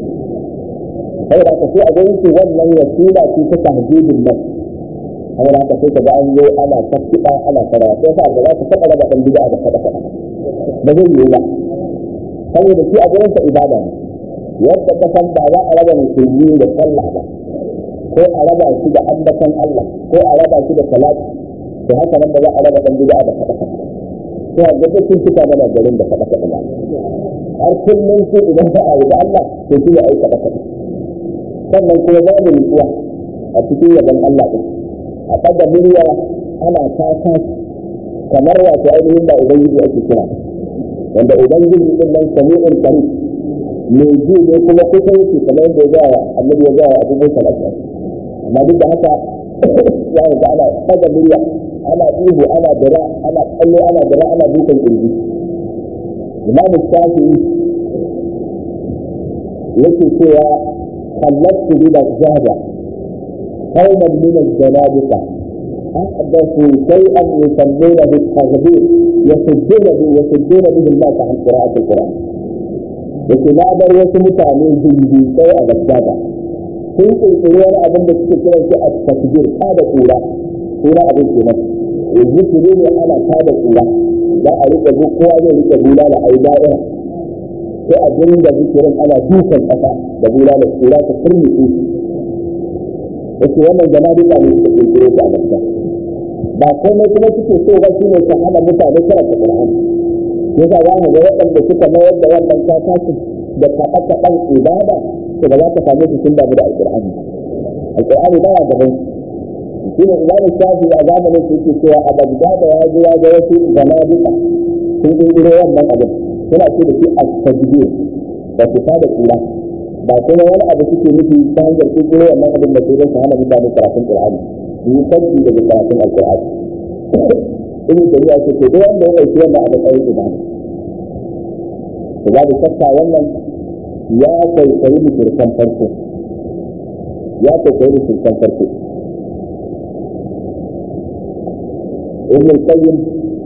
Saboda haka sai a gurin su wannan wasila ce ta tahdidin nan. Saboda haka sai ka ga an zo ana tafiya ana farawa, sai sa ga za su taɓa raba ɗan bid'a da faɗa-faɗa ba zai yi ba, saboda shi a gurin sa ibada ne. Yadda ka san ba za a raba musulmi da sallah ba, ko a raba shi da ambatan Allah, ko a raba shi da salati, to haka nan ba za a raba dan bid'a da faɗa-faɗa. To a ga dukkan suka mana garin da faɗa-faɗa ba. Har kullum su idan ba a yi da Allah to shi ya yi faɗa-faɗa. Sannan kuma babu nutsuwa a cikin yaban Allah ɗin. A ɗaga murya ana kasa kamar wato ainihin da ubangiji ake kira. wanda ubangiji din nan sami'un qarib mai ji ne kuma kusa yake kamar da ya ga annabi ya ga Abu Musa al-Ash'ari amma duk da haka ya ga ana kada murya ana ihu ana dara ana kallo ana dara ana dukan kirji Imam Shafi'i yake cewa kallatu bi al-jahda qawman min al-zanadiqa أحدثوا شيئا يسمونه بالتغذير يصدون به الناس عن قراءة القرآن. لكن هذا يسمى تعليم بالجنسية على الجادة. في القرآن أظن تذكر التكبير هذا أولى أبن سنة. والذكرين أنا هذا أولى. لا أريد أقول قوة أريد أقول لا عبادة. فأظن ذكر أنا دوسا أتا أقول لا أولى تفرمي فيه. لكن هذا زمان تعليم بالجنسية على الجادة. ba komai kuma suke so ba shine su hana mutane karanta Qur'ani yasa za mu ga waɗanda suka mayar da wannan tashi da kaɗan ibada to ba za ka same su sun damu da Al-Qur'ani ba ya gaban shine Imam Shafi a zamanin su yake cewa a Baghdad ya ji ya ga wasu zanadika sun kirkiro wannan abin suna ce da shi at-tajbir da fita da kura ba kuma wani abu suke nufi ta hanyar kirkiro wannan abin da ke su hana mutane karatun Qur'ani يسجل بقراءة القرآن. إن الجميع تقول أن هو يسير مع بقية الإمام. فذلك تفتح يمن يا تيسير في الكنفرسي. ابن القيم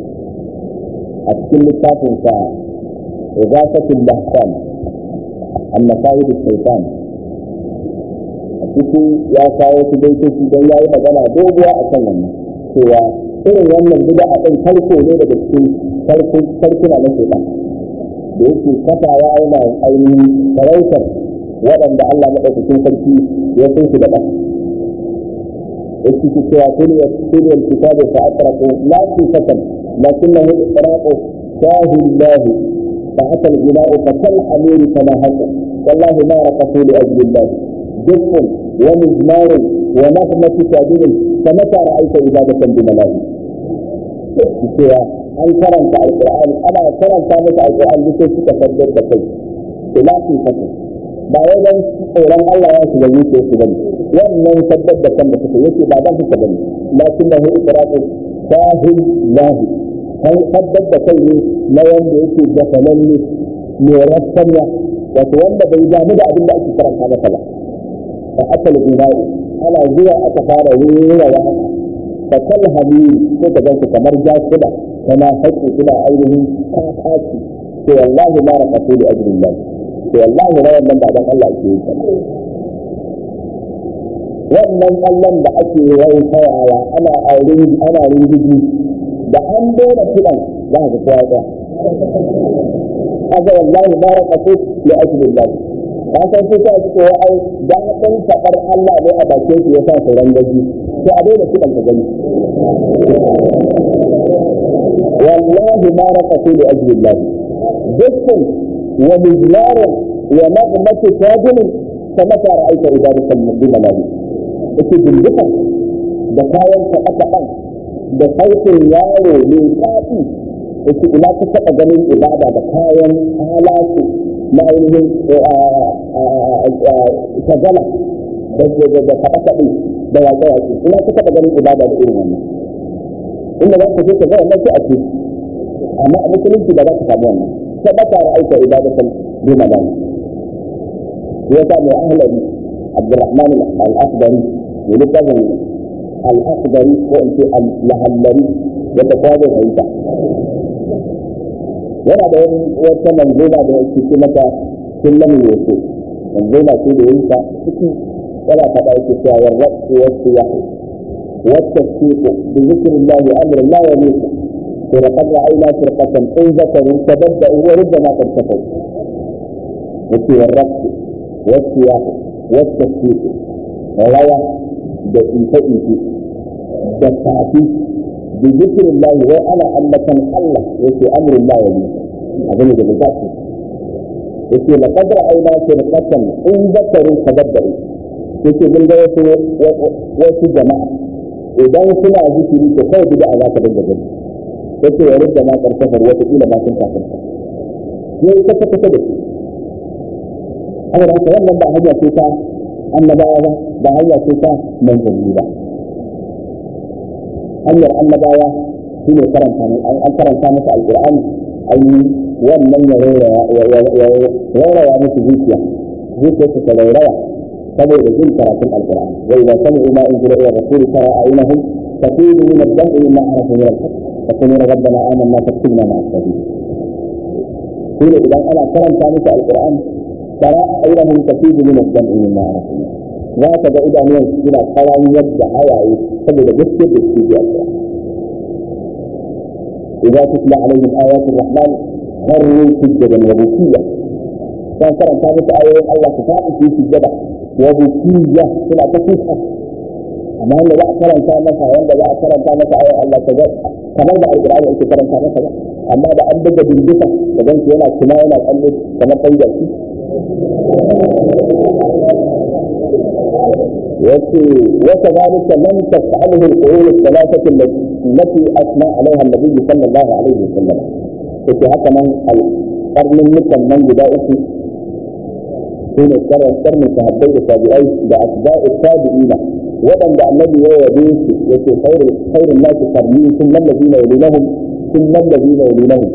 السن التاسع ساعة إغاثة اللهفان عن مصائب الشيطان. ciki ya kawo su baitoci don ya yi magana doguwa a kan wannan cewa irin wannan bid'a ɗin farko ne daga cikin farkuna na shaitan da yake kafawa yana ainihin farautar waɗanda Allah maɗaukakin sarki ya san su da ƙasa yake cewa kuliyar kitabu fa atraku la sifatan lakinnahu iqra'u shahillahu fa atal gina'u fa kal hamiri kama hasa wallahi ma raqatu li ajlillah جف ومزمار ونغمة شادين فمتى رأيت عبادة بملاهي أن كرمت القرآن أنا كرمت القرآن بكيف تفضل بكي لا في فتح بعيدا قرآن الله يسوى يسوى سبني ومن يسبب بكم بكي يسوى بعدا في سبني لكنه إقراء فاهم لاهي فضل بكي لا ينبع في جفلني مرسلنا وتولى بيجامد أبدا أكثر هذا كلا فأكل الغناء أنا زوى أتفار ويوى وحكا فكل هميل ستجلس كمرجع كده كما حكي كده أيضا كافاتي والله ما رقصوا لأجل الله والله رأى من بعد الله يجيب wannan kallon da ake rai kayawa ana rinjiji da an dora kiɗan za ka kowa ɗaya haka wallahi ma raqatu li ajlillah ka san su ta ce wa ai da dan fadar Allah ne a bakin su yasa su rangaji to a daina kiɗan ka gani wallahi ma raqatu li ajlillah dukkan wa mizlar wa nagmatu sajil famata ra'aita ibadatan min malahi ake dinduka da kayan kaɗan da sautin yaro mai tsafi yake ina ka taɓa ganin ibada da kayan halatu na ainihin shagala da kaɗe-kaɗe da yaƙe-yaƙe ina ka taɓa ganin ibada da irin wannan inda za ka je ka ga wannan sai a ce amma a musulunci ba za ka samu wannan sabata ra'aita ibadatan bi malami ya sa mai ahlari Abdurrahman al-Akhdari ne littafin al-Akhdari ko in ce al-Lahallari wanda kowa zai fahimta yana da wata manzuma da yake ce mata kullum yake manzuma ce da yinka ciki yana faɗa yake cewa warrasu wasu ya wata ciko bi zikrillahi amrun la yamutu to da kan ra'ayna firqatan in zakaru tabadda wa rubbama qad kafaru yake warrasu wasu ya wata ciko rawa da ita da tafi بذكر الله وأنا أنك الله يسي أمر الله يمين أظن ده بذاته يسي لقد رأينا فرقة إن ذكروا تبدأوا يسي من ده وسي جماعة إذا سمع ذكري تخير بدأ ذاك بالجبل يسي ورد ما تنكفر وتقيل ما تنكفر ya yi kasa da su. Saboda haka wannan ba hanya ce ta annabawa ba, ba hanya ce ta manzanni ba. Hanyar annabawa shi ne an karanta masa alƙur'ani, an yi wannan ya rauraya musu zuciya su ta rauraya saboda jin karatun alƙur'ani. Wai ba sani ina in jira ila rasuli tara a'yunahum tafidu min ad-dam'i mimma arafu min al-haqq yaquluna rabbana amanna faktubna ma'a as-sadiqin. Shi idan ana karanta musu alƙur'ani tara a'yunahum tafidu min ad-dam'i mimma arafu min al-haqq, za ka ga idanun suna karan yadda hawaye saboda gaskiyar da suke ji alƙur'ani. إذا تتلى عليهم آيات الرحمن خروا سجدا وبكيا. كان ترى ثابت آيات الله تعالى في سجدا وبكيا سنة تكوفها. أما أن لا ترى ثابت عند لا ترى ثابت آيات الله تجد كمان بعد القرآن أنت ترى ثابت. أما بعد بدأ بالبكاء بدأت هنا كمان الأمر كما تيجي. وكذلك لم تفعله القرون الثلاثة التي أثنى عليها النبي صلى الله عليه وسلم. في حتى من القرن مثل من بدايته حين القرن الصحابي التابعين بأتباع التابعين ومن النبي يديه يكي خير الناس قرني ثم الذين يلونهم ثم الذين يلونهم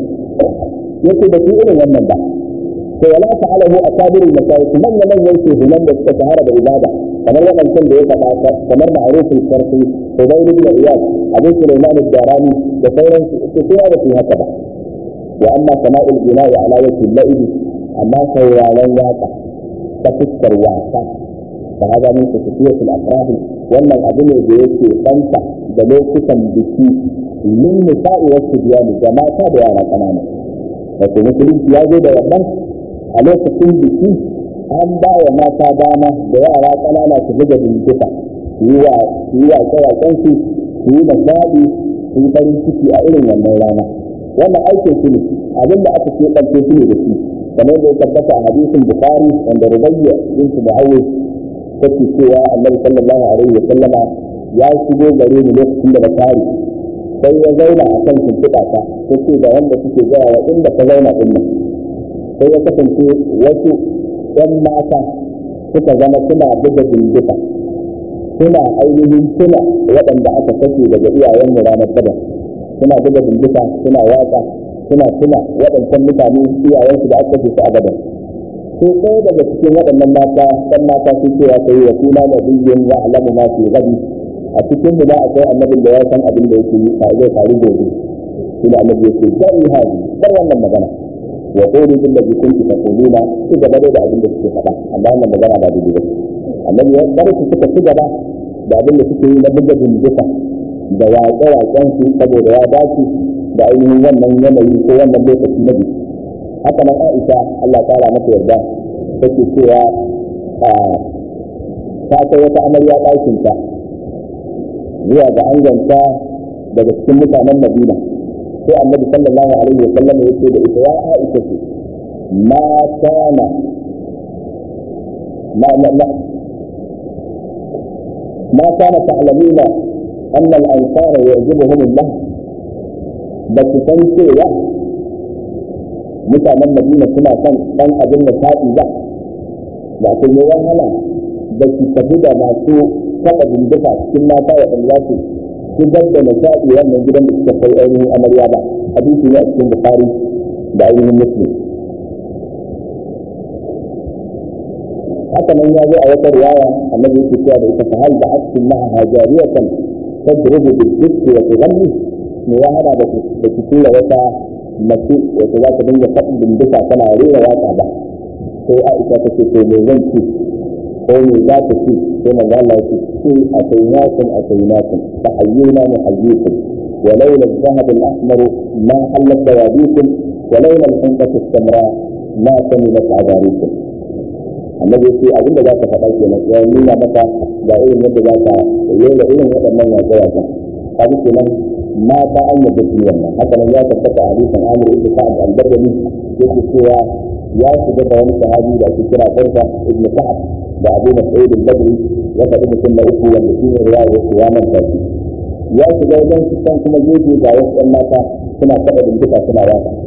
يكي بسيئين ومن بعد. ولا فعله أكابر المشايخ من يميز من يستشهر بالعبادة كما يمن كان بيتبعك كما معروف الشرقي فضيل بن عياض أبو سليمان الداراني وخيرا كثيرا في هكذا. وأما سماء البناء على وجه اللئب أما سيرانا واقع تفكر واقع فهذا من خصوصية الأفراد. وأن الأبن الجيش خمسة دلوقتاً بكي من نساء والسبيان جماعة كابوانا تماما. لكن مثل الجيازة دوابا a lokacin biki an ba wa mata dama da yara ƙanana su buga bindiga yi wa tsawakansu su yi nishaɗi su yi farin ciki a irin wannan rana. wannan aikin su ne abinda aka ce ɗauke su ne da shi kamar da ya tabbata a hadisin Bukhari wanda Rubayya bintu Mu'awwid take cewa Annabi sallallahu alaihi wa sallama ya shigo gare ni lokacin da bakari sai ya zauna a kan shimfiɗa ta sai da wanda suke gaya wa inda ka zauna din nan sai ya kasance wasu ‘yan mata suka zama suna buga bindiga suna ainihin tuna waɗanda aka kashe daga iyayenmu ranar Badar, suna buga bindiga suna watsa suna tuna waɗancan mutane iyayensu da aka kashe su a Badar. sai ɗaya daga cikin waɗannan mata ɗan mata sun ce ya kai wa kula da biyin ya alamu ma fi gadi a cikin mu ba akwai annabin da ya san abin da yake yi zai faru gobe. shi da annabi yake zai haji bar wannan magana wa qulu bil ladhi kuntum taquluna su gaba da abin da suke faɗa amma wannan magana ba daidai ba. annabi ya bar su suka ci gaba da abin da suke yi na buga jinjika da waƙe-waƙen su saboda ya dace da ainihin wannan yanayi ko wannan lokaci na biki. haka nan Aisha Allah ya kara mata yarda take cewa ta kai wata amarya ɗakin ta zuwa ga angonta daga cikin mutanen Madina sai Annabi sallallahu alaihi wa sallam ya ce da ita ya Aisha ce ما كان تعلمين أن الأنصار يعجبهم الله بس تنسي mutanen Madina suna son dan abin da tafi ba da kuma wahala da su tafi da masu saka bindiga cikin mata wa Allah su shigar da nishaɗi wannan gidan da suka kai ainihin amarya ba. hadisi ne a cikin Bukhari da ainihin Muslim. haka nan ya zo a wata riwaya annabi yake cewa da ita hal da askin ma'a hajariyatan tadrubu bil jisdi wa tughanni ne ya hada da su tura wata mace wata za ta dinga faɗin bindiga tana rera waka ba. sai Aisha ta ce me zan ci ko me za ta ci sai manzo Allah ya ce atainakum fa hayyuna muhayyikum wa lawla al-dhahab al-ahmar ma hallat dawadikum wa lawla al-hinqat as-samra ma samilat adarikum. annabi sai abinda za ka faɗa kenan ya nuna maka da irin yadda za ka yi da irin waɗannan waka kaji kenan mata an yi da wannan. haka nan ya tabbata a hadisin Amir ibn Sa'd al-Badri yake cewa ya shiga da wani sahabi da ake kira Barza ibn Sa'd da Abu Mas'ud al-Badri ya faɗi mutum da uku wanda shine riwaya ya ce ya manta shi. ya shiga wajen cikin kuma gefe ga wasu ɗan mata suna faɗa bindiga suna waka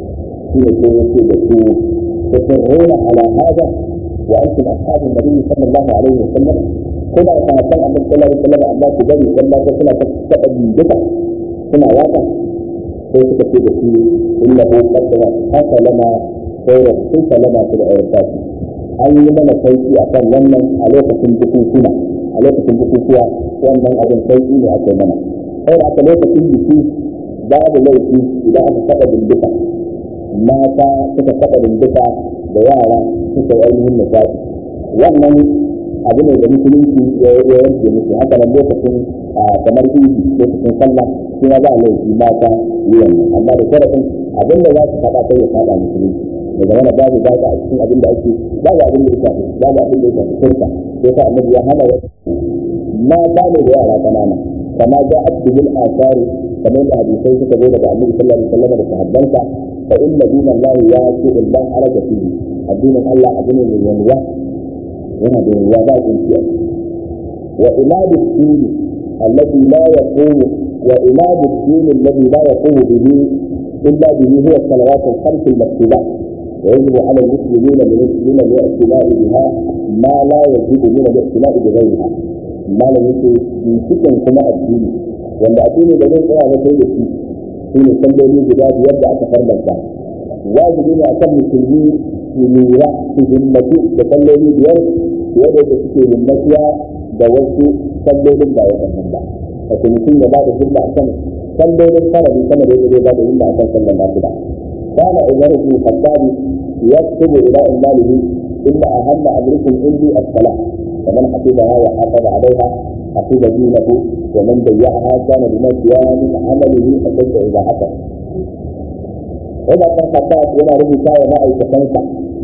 في الكويت تصرون على هذا وأنتم أصحاب النبي صلى الله عليه وسلم كما يتعلم أن صلى الله عليه وسلم أما تبني صلى الله عليه وسلم تستقبل من بدع كما واقع كيف تكون فيه إنه قد حصل لنا خير كيف لنا في العرفات أي من سيئي أكون لنا عليك تنبكوكنا عليك تنبكوكوا وأن أبن سيئي أكوننا غير أكليك تنبكوك بعد ليسي إذا أتفقد البدع mata suka taɓa bindiga da yara suka yi ainihin nishaɗi wannan abu ne da musulunci ya yanke musu haka nan lokacin kamar idi lokacin sallah shi ma ba laifi mata yi wannan amma da sharafin abin da za su faɗa sai ya faɗa musulunci daga wani babu ba a cikin abin da ake babu abin da ya shafi babu abin da ya shafi shirka sai sa annabi ya hana mata ne da yara ƙanana kama ja asbihul asari kamar da hadisai suka zo daga annabi sallallahu alaihi wasallam da sahabbansa فإن دين الله يأتي الله حرج فيه الدين الله أدنى من ينوى هنا دين الله لا ينسيه وإماد الدين الذي لا يقوم وإماد الدين الذي لا يقوم به إلا به هو الصلوات الخمس المكتوبات ويجب على المسلمين من الاعتناء بها ما لا يجب من الاعتناء بغيرها ما لم يكن يمكن كما الدين ولا أدين بدون إيه سيدتي shi ne salloli guda biyar da aka farlanta wajibi ne a kan musulmi su lura su himmatu da salloli biyar yadda da suke himmatuwa da wasu sallolin ba waɗannan ba wato mutum ya ba da himma a kan sallolin farari sama da yadda zai ba da himma a kan sallan nafila kana umar ibn khattab yaktubu ila imalihi inna ahamma amrikum indi as-salah faman hafizaha wa hafaza alaiha حفظ دينه ومن ضيعها كان بما سواه من عمله أشد إضاعته. إذا كان خطاب ولا رجل كان معي كفنسا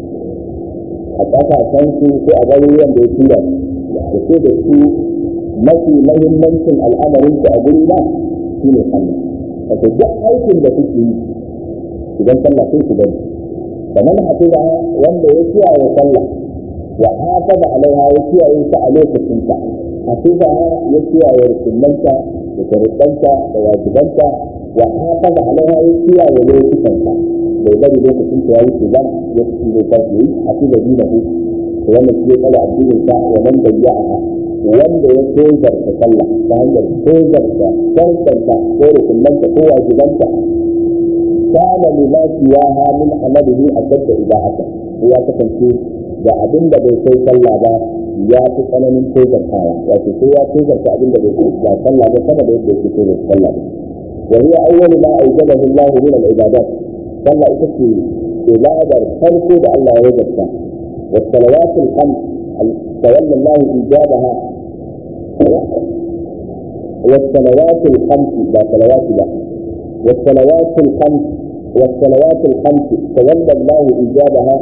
حتى كفنسي في أبويا بيتيا يصير الشيء mafi mahimmancin al'amarin da a guri na shi ne sallah wato duk aikin da kuke yi idan sallah sai ku bari kamar hafiza wanda ya kiyaye sallah wa hafaza alaiha ya kiyaye ta a lokacin ta hafiza ya kiyaye rukunanta da sharuɗanta da wajibanta wa hafaza alaiha ya kiyaye lokutan ta bai bari lokacin ta yayi ba ya ci ne ta yi hafiza dinahu wannan shi ya kala addinin sa wa man bayyana wanda ya tozarta sallah ta hanyar tozarta sarkanta ko rukunanta ko wajibanta kana lima siyaha min amalihi ashadda ibahata ya kasance da abin da bai kai sallah ba ya fi tsananin tozartawa wato sai ya tozarta abin da bai kai sallah ba sama da yadda yake tozarta sallah wa hiya awwalu ma awjadahu Allah min al-ibadat sallah ita ce ibadar farko da Allah ya wajabta wa salawatul khams tawalla Allah ijabaha والصلوات الخمس لا صلوات لا والصلوات الخمس والصلوات الخمس تولى الله إجابها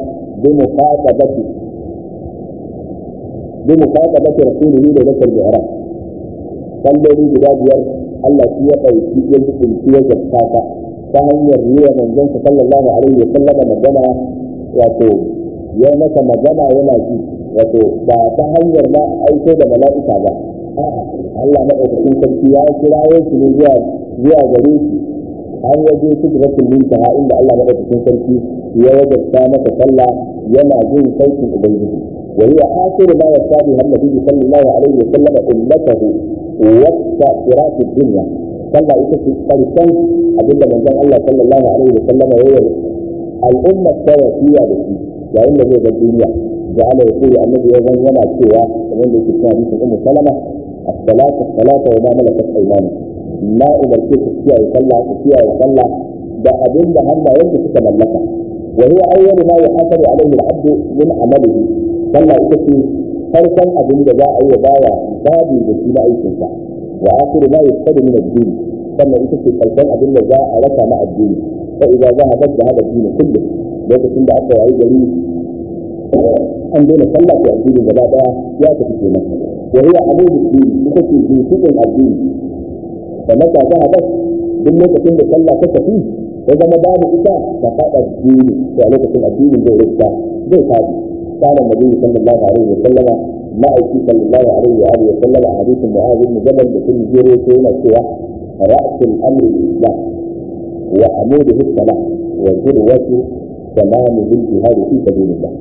بمخاطبة رسوله لذلك المعراج صلوا لي بلاديا الله سيئة وسيئة وسيئة الكافة فهم يروي من جنس صلى الله عليه وسلم مجمع وتو يومك مجمع يناجي وتو فهم يرمى أي شيء ملائكة با Allah maɗaukakin sarki ya kirawo shi ne zuwa gare shi har ya je sidratul muntaha inda Allah maɗaukakin sarki ya wajabta masa sallah yana jin sautin ubangiji wa hiya akhiru ma yasabi annabi sallallahu alaihi wa sallam ummatahu waqta firaqid dunya sallah ita ce karshen abinda manzon Allah sallallahu alaihi wa sallam ya yi al'umma tawfiya da shi yayin da zai ga duniya da Allah ya ce annabi ya zan yana cewa kamar da yake cikin hadisin Ummu Salama الصلاة وما ملكت أيمانكم ما أمرتك فيها يصلى ده أدل هم يجب تتملكها وهو أول ما يحاسب عليه العبد من عمله صلى إتكي فرقا أدل جزاء أي باوى بابي بسيما أي سنسا وآخر ما يفقد من الدين صلى إتكي فرقا أدل جزاء لك مع الدين فإذا ذهبت هذا الدين كله لذلك عند أكثر أي دليل أن دون صلى في الدين الجزاء لا تفكي وهي عمود الدين تكفي في سكن الدين فمتى ذهبت بالنسبة كل صلى تكفيه وإذا ما دام إذا فقد الدين وعليك الدين زي الإسلام زي هذا كان النبي صلى الله عليه وسلم ما أتي صلى الله عليه وآله وسلم حديث معاذ بن جبل بكل جيره سوى رأس الأمر الإسلام وعموده الصلاة وذروة تمامه الجهاد في سبيل الله.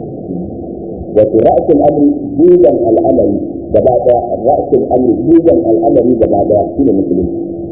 وفي رأس الأمر جودا الأمر جبادة رأس الأمر جودا الأمر جبادة في المسلمين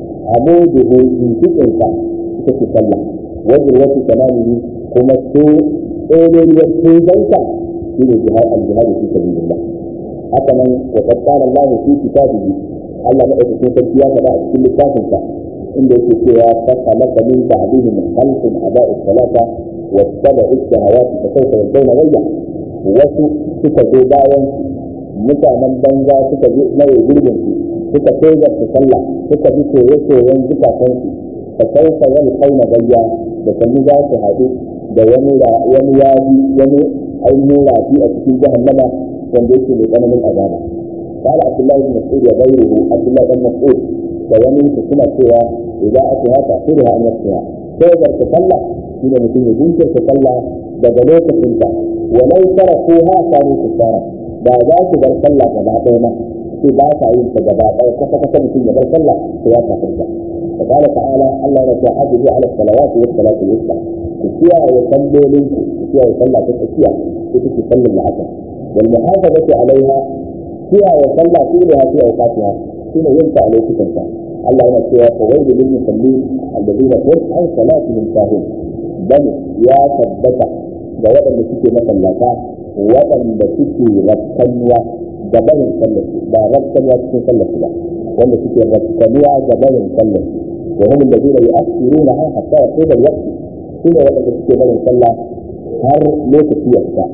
عموده في فكرة تتصلى وذروة تمامه كما السوء أولوية جودا في الجهاد في سبيل الله. حسنا وقد قال الله في كتابه الله مدعو في السياسة بعد كل كافة إن الكتاب فخلق من بعدهم خلق أداء الصلاة واتبعوا الشهوات فسوف يلقون غيا wasu suka zo bayan mutanen banza suka zo mai gurbin su suka koyar da sallah suka bi koyon zukatan su fa sauka yalqauna gayya da kalli za su haɗu da wani wadi wani ainihin rafi a cikin jahannama wanda yake mai tsananin azaba. قال عبد الله بن مسعود وغيره عبد الله بن مسعود ومن سنة سوى إذا أتها تأخذها عن نفسها تقدر تصلى إذا مثل يمكن تصلى بدلوك أنت ولو تركوها كانوا كفارا بعد ذلك صلى جماعتهما في بعض عين فجبات أو كفة مثل يبر صلى سياسة فرجة. فقال تعالى الله يتحدث على الصلوات والصلاة الوسطى الشيعة يصلوا منكم الشيعة يصلى في الشيعة تصلي العصر والمحافظة عليها فيها يصلى فيها في أوقاتها فيما ينفع عليك تنفع. الله يقول فويل للمصلين الذين هم عن صلاتهم ساهون بل يا ثبت بوضع نسيك مثلتا وضع نسيك ركنوا جبل سلس لا ركنوا سلس لا ونسيك ركنوا جبل سلس وهم الذين يؤثرونها حتى يقول الوقت فيما وضع نسيك جبل سلس هر ليس فيه أحساء.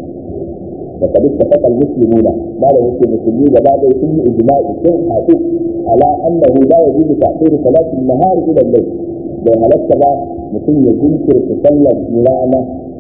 وقد اتفق المسلمون بعد المسلمين بعد يتم اجماع الشيخ حقوق على انه لا يجوز تاخير صلاه النهار الى الليل. لما لسه مثل يذكر تصلى ملامه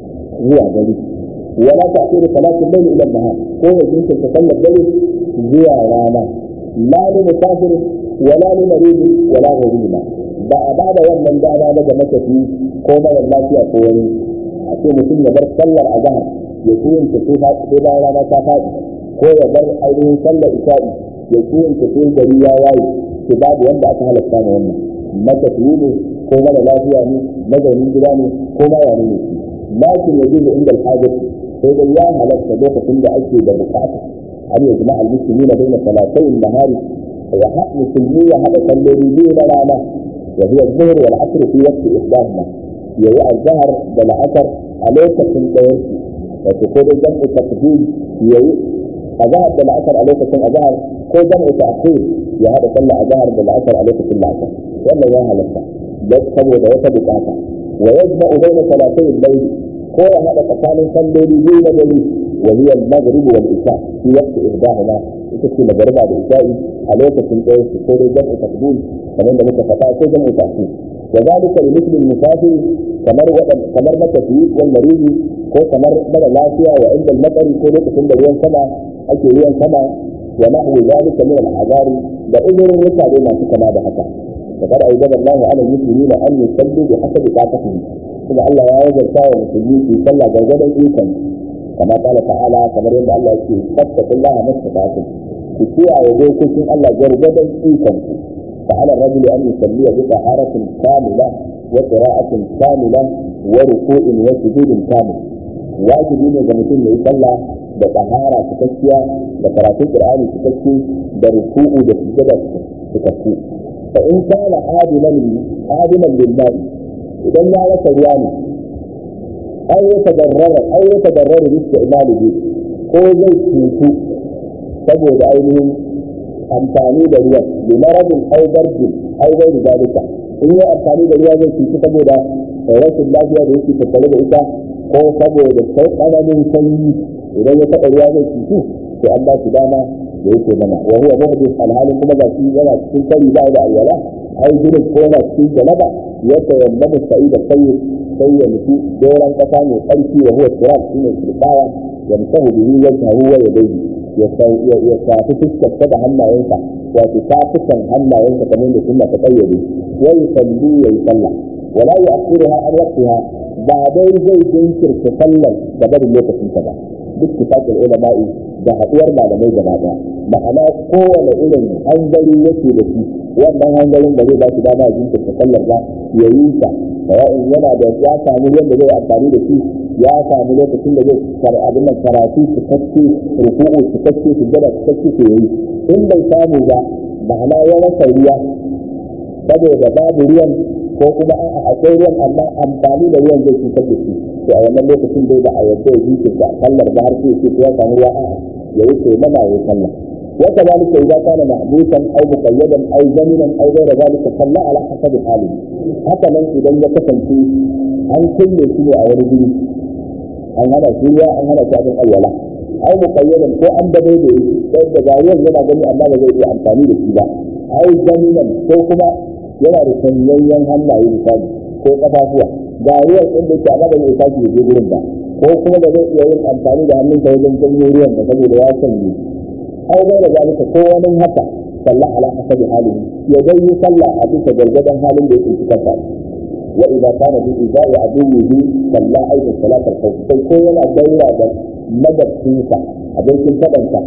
هو ذلك ولا تاخير صلاه الليل الى النهار هو يذكر تصلى الليل هي رانا لا لمسافر ولا لمريض ولا غيرهما. بعد يوم من دعنا لدى مكتي كوما والله في اقواني اكو مثل يبر صلى الظهر يكون تسوها إذا لا تفاد هو يبر أيضا صلى إسائي يكون تسوه جريا واي كباب وانبع سهل الثاني وانا ما تسوينه كما لا فيعني ماذا من جلاني كما يعني لكن يجوز عند الحاجة فإذا إياها لك صدوقة عند أجل ببقاته أن يجمع المسلمين بين صلاتي النهار وحق مسلمية هذا تنبريدين لنا وهي الظهر والعصر في وقت إحداهما يهو الظهر والعصر عليك سنتين وتقول الجمع التقديم يهو الظهر والعصر عليك سن الظهر كل جمع تأخير يهذا صلى الظهر والعصر عليك سن العصر ولا إياها لك يجب ويتبقاته ويجمع بين صلاتي الليل هو هذا تقال صلي بين الليل وهي المغرب والعشاء في وقت إحداهما تكفي مغرب والعشاء عليك سنتين تقول الجمع تقديم فمن لم تفتح كل جمع تأخير وذلك لمثل المسافر كمر مكتي والمريض هو كمر بلا لافيا وعند المطر كل تكون بليون سما أكي ليون سما ونحو ذلك من الأعذار بأذر الرسع بما كما بحثا. فقد أوجب الله على المسلمين أن يصلوا بحسب طاقتهم إذا الله يوجد ساوى المسلمين في صلى جوجدا إيكم كما قال تعالى كما يقول الله يقول فاتقوا الله ما استطعتم بشيء يقول الله جوجدا إيكم. فعلى الرجل أن يصلي بطهارة كاملة وقراءة كاملة وركوع وسجود كامل. واجبين إذا مثل يصلى بطهارة تكشية بقراءة القرآن تكشي بركوع وسجود تكشي. فإن كان عادما لله إذا لا يتواني أو يتضرر باستعماله هو زي الشيكو تبو بعينهم amfani da ruwan da maradin aubarjin aubar da zalika in yi amfani da ruwa zai cuci saboda rashin lafiya da yake tattare da ita ko saboda tsananin sanyi idan ya taɓa ruwa zai cuci to an ba shi dama da yake mana wa huwa muhdith alhalin kuma ga shi yana cikin kari ba da alwala ai gurin ko yana cikin janaba ya tayammamu sa'id al-sayyid sai ya nufi doran kasa mai tsarki wa huwa turab shine turbawa yamsahu bihi wajhahu wa yadayhi ya shafi fuskar da hannayensa wato tafukan hannayensa kamar da sunna ta kayyade wai sallu ya yi sallah wala ya akhiruha an waqtiha ba dai zai jinkirta sallar da barin lokacin ta ba duk tafakkur ulama'i da haduwar malamai gaba daya ma'ana kowane irin hanzari yake da shi wannan hanzarin da zai ba shi dama jinkirta sallar ba ya yi ta sawa'in yana da ya samu ruwan da zai amfani da shi, ya samu lokacin da zai abin nan karatu cikakke, ruku'u cikakke, sujjada cikakke ke yi. In bai samu ba, ma'ana ya rasa ruwa saboda babu ruwan ko kuma akwai ruwan amma amfani da ruwan zai cutar da shi, to a wannan lokacin dai ba a yadda ya jikin da sallar ba har sai ya samu ruwa ya wuce mana ya sallah. وكذلك إذا كان محبوسا أو مقيدا أو زمنا أو غير ذلك صلى على حسب حاله. حتى من إذا يكتم فيه عن كل شيء أو رجل أن هذا شيء أن هذا شيء أولا أو مقيدا هو أن بديه فإذا جاوز لنا جميع الله بديه عن تعمير الشيء أو زمنا هو كما يرى رسميا هم لا ينسان هو كفافية جاوز إن الشعب الإنسان يجيبون ذا هو كما بديه يوم عن تعمير هم من سيدنا جميعا فسبب رياسا أو غير ذلك هو من هذا صلى على حسب حاله يجي صلى أبيك جلجدا حال بإنتكاسا. وإذا كان بإزاء عدوه صلى أيضا صلاة الخوف فيكون الدولة مدد فيسا أبيك انتبنسا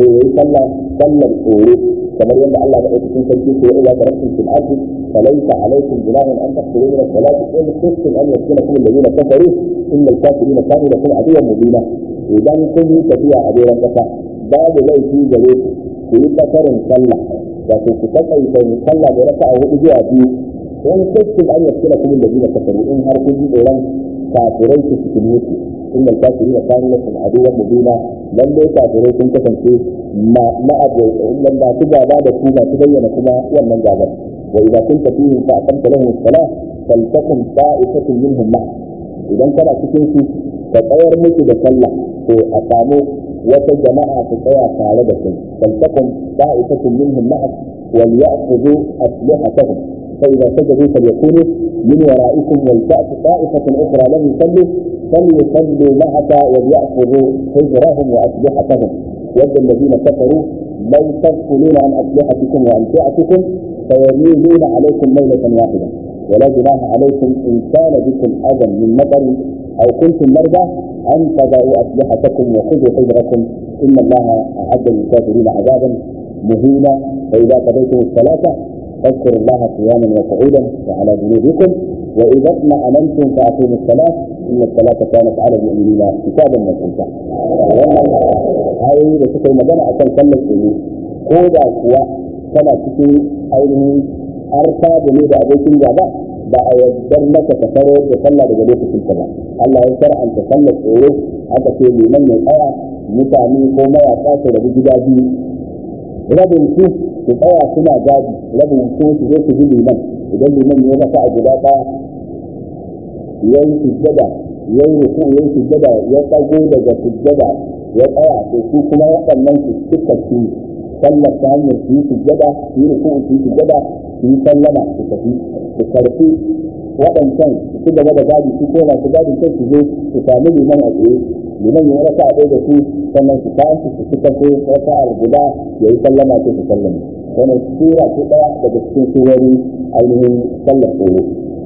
صلى الأولي كما يقول الله بأيكم تنسيك وإذا تركتم في الأرض فليس عليكم جناح أن تقتلوا من الصلاة إن خفتم أن يفتنكم الذين كفروا إن الكافرين كانوا لكم عدوا مبينا. إذا كنتم تبيع عدوا كفا babu laifi gare ku yi kasarin sallah wato ku takaita yin sallah da raka'a hudu zuwa biyu in kuntum an yakuna kuma da dina kasaru in har kun ji tsoron kafirai su cikin mutu inda kafiri da kanu lakum aduwwan mubina lalle kafirai sun kasance na abu inda ba su gaba da ku ba su bayyana kuma wannan gaban wa idza kunta fihim fa aqamta lahum as-salah faltakum ta'ifatun minhum ma'a idan kana cikin su ka tsayar musu da sallah to a samu wata jama'a ta tsaya tare da kai faltakum ta'ifatun minhum ma'a wal ya'khudhu aslihatahum fa idza sajadu falyakunu min wara'ikum wal ta'ti ta'ifatun ukhra lam yusallu فليصلوا معك وليأخذوا حذرهم وأسلحتهم ود الذين كفروا لو تغفلون عن أسلحتكم وأمتعتكم فيميلون عليكم ميلة واحدة ولا جناح عليكم إن كان بكم أذى من مطر أو كنتم مرضى أن تضعوا أسلحتكم وخذوا حذركم إن الله أعد للكافرين عذابا مهينا فإذا قضيتم الصلاة فاذكروا الله قياما وقعودا وعلى جنوبكم وإذا اطمأننتم فأقيموا الصلاة إن الصلاة كانت على المؤمنين كتابا موقوتا. هاي بسكر مجانا أكل كلمة سنين كودا كوا كما تكون أيضا أرفع بنيد أبوكم جابا بأيضا لك تفرق وصلى بجلوك في السماء الله يشرع أن تصلى الأولوك أنت في من الآية متعني كوما يعطاك لبجدادي rabin su su tsaya suna gadi rabin su su zo su ji liman idan liman ya masa a guda ɗaya yayi sujjada yayi ruku yayi sujjada ya tsago daga sujjada ya tsaya to su kuma waɗannan su suka ci sallar ta hanyar su yi sujjada su yi ruku su yi sujjada su yi sallama su tafi su karfi waɗancan su ci gaba da gadi su ko masu gadin kai su zo su sami liman a tsaye liman ya rasa a ɗaya da su sannan su tashi su ci karfi wata guda ya yi sallama sai su sallama wannan sura ce ɗaya daga cikin surori ainihin sallar tsoro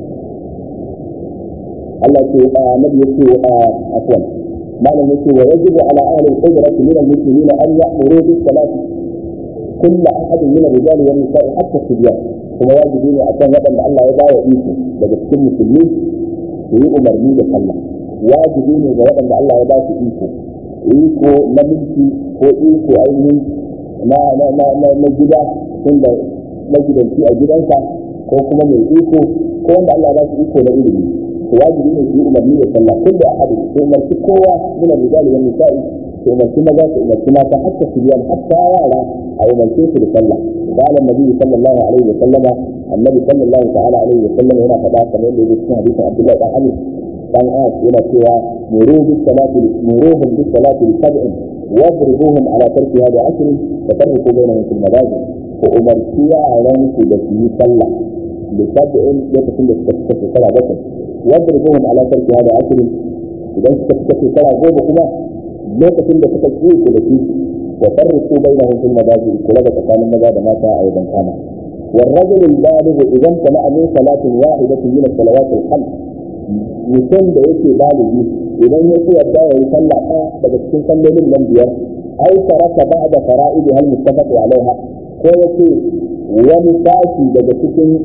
Allah ce nabi yake afwan malam yake wa yajibu ala ahli al-hujrati min al-muslimin an ya'muru bis salati kull ahad min ar-rijali wan nisa'i hatta as-sibyan kuma wajibi ne akan waɗanda Allah ya bawa iko daga cikin musulmi su yi umarni da sallah wajibi ne ga waɗanda Allah ya ba su iko na mulki ko iko ainihin na gida tunda magidanci a gidansa ko kuma mai iko ko wanda Allah ya ba su iko na ilimi wajibi ne su yi umarni da sallah kullu ahad su umarci kowa min ar-rijali wan nisa'i su umarci maza su umarci mata hatta sibyan hatta yara a umarci su da sallah قال النبي صلى الله عليه وسلم النبي صلى الله تعالى عليه وسلم هنا فدا كما يقول في حديث عبد الله بن علي كان هنا سوى مروهم بالصلاة لسبع واضربوهم على تركها بعشر وفرقوا بينهم في المضاجع وأمرتيا عليهم في صلى لسبع يقسم لتكتب صلاة بكر واضربوهم على تركها بعشر إذا تكتب صلاة غوبكما يقسم لتكتب وفرقوا بينهم في المضاجع كلها كان المضاجع ماتا أيضا كان والرجل البالغ إذا امتنع من صلاة واحدة من الصلوات الخمس mutum da yake baligi idan ya ce yadda ya yi sallah ɗaya daga cikin sallolin nan biyar ai taraka ba da fara'idi hal muttafaq alaiha ko yace wani sashi daga cikin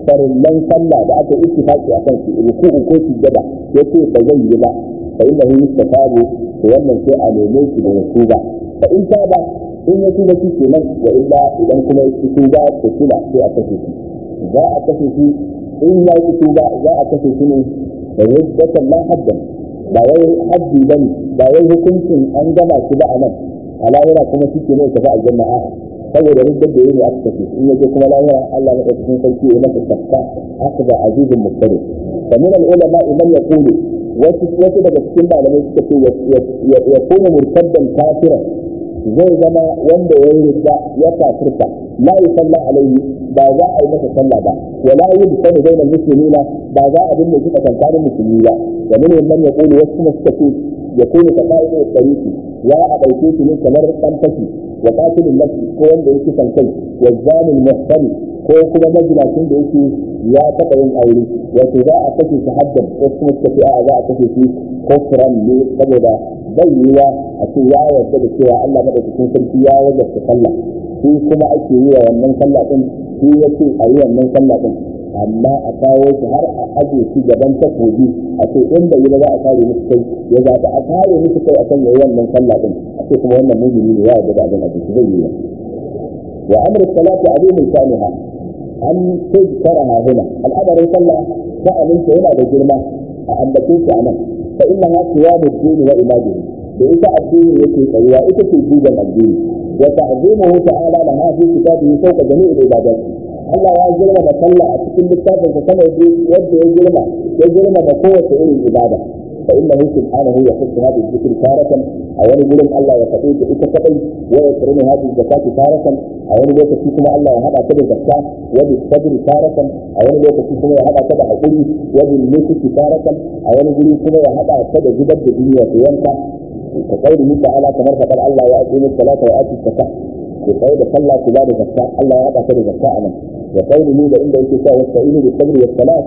farillan sallah da aka ittifaqi akan su ruku'u ko sujada yace ba zai yi ba fa innahu yustatabu to wannan sai a neme shi da tuba fa in taba in ya tuba shi kenan wa illa idan kuma ya tuba to kila sai a kashe shi za a kashe shi in ya tuba za a kashe shi ne da riddatan la haddan ba wai haddi bane ba wai hukuncin an gama shi ba anan alawira kuma shi ke ne ka ba aljanna a'a saboda riddar da yake aka kashe in yaje kuma lahira Allah ya dauki sarki ya masa tafka akaba azizul muqtadir kamar ulama man yaqulu wasu daga cikin malamai suka ce ya kuma murtaddan kafiran zai zama wanda ya yi ridda ya kafirta la yusalla alaihi ba za a yi masa sallah ba wala yudfanu bainal muslimina ba za a dinga shi tsakanin musulmi ba kamar man yaqulu wasu kuma suka ce ya kuma tsakanin tsariki ya a dauke shi ne kamar dan fashi wa qatilun nafsi ko wanda yake san kai wa zalim muhtali ko kuma majalisin da yake ya taɓa yin aure wato za a kashe shi haddan ko kuma suka ce a za a kashe shi kofran ne saboda bai yiwa a ce ya yarda da cewa Allah madaukakin sarki ya wajabta sallah shi kuma ake yi wa wannan sallah din shi yace a yi wannan sallah din amma a kawo shi har a aje shi gaban takobi a ce in bai yi ba za a kare musu kai ya zaɓi a kare musu kai akan yayi wannan sallah din a ce kuma wannan mujini ne ya yarda da abin da zai yi wa amru salati azimin sha'niha an tuzkaraha huna al'amarin sallah sha'aninta yana da girma a ambace shi a nan fa innaha qiyamu ad-din wa imaduhu da ita addini yake tsayuwa ita ce jiban addini wa ta'zimuhu ta'ala laha fi kitabihi fawqa jami'il ibadat Allah ya girma da sallah a cikin littafin sa sama yadda ya girma da kowace irin ibada fa innahu subhanahu yahsu hadhihi dhikr taratan a wani gurin Allah ya faɗi da ita kadai wa yakrinu hadhihi zakati taratan a wani lokaci kuma Allah ya hada ta da zakka wa bi sabr taratan a wani lokaci kuma ya hada ta da hakuri wa bi nusuki taratan a wani guri kuma ya hada ta da zubar da duniya ta yanka ka kauri ta'ala kamar fadar Allah ya aqimu salata wa atu zakata ku sai da sallah ku ba da zakka Allah ya hada ta da zakka anan wa kauli da inda yake cewa wasta'inu bis sabri was salat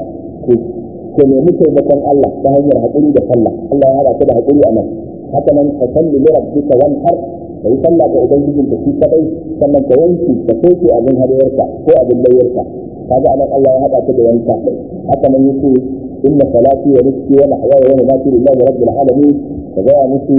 ku nemi taimakon Allah ta hanyar haƙuri da sallah Allah ya hada ta da haƙuri a nan haka nan ka salli li rabbika wanhar kai sallah ga ubangijin ka shi kadai sannan ka wanki ka soke abin hadayarka ko abin layyarka kaga anan Allah ya hada ta da yanka haka nan yake inna salati wa nusuki wa mahyaya wa mamati lillahi rabbil alamin kaga ya musu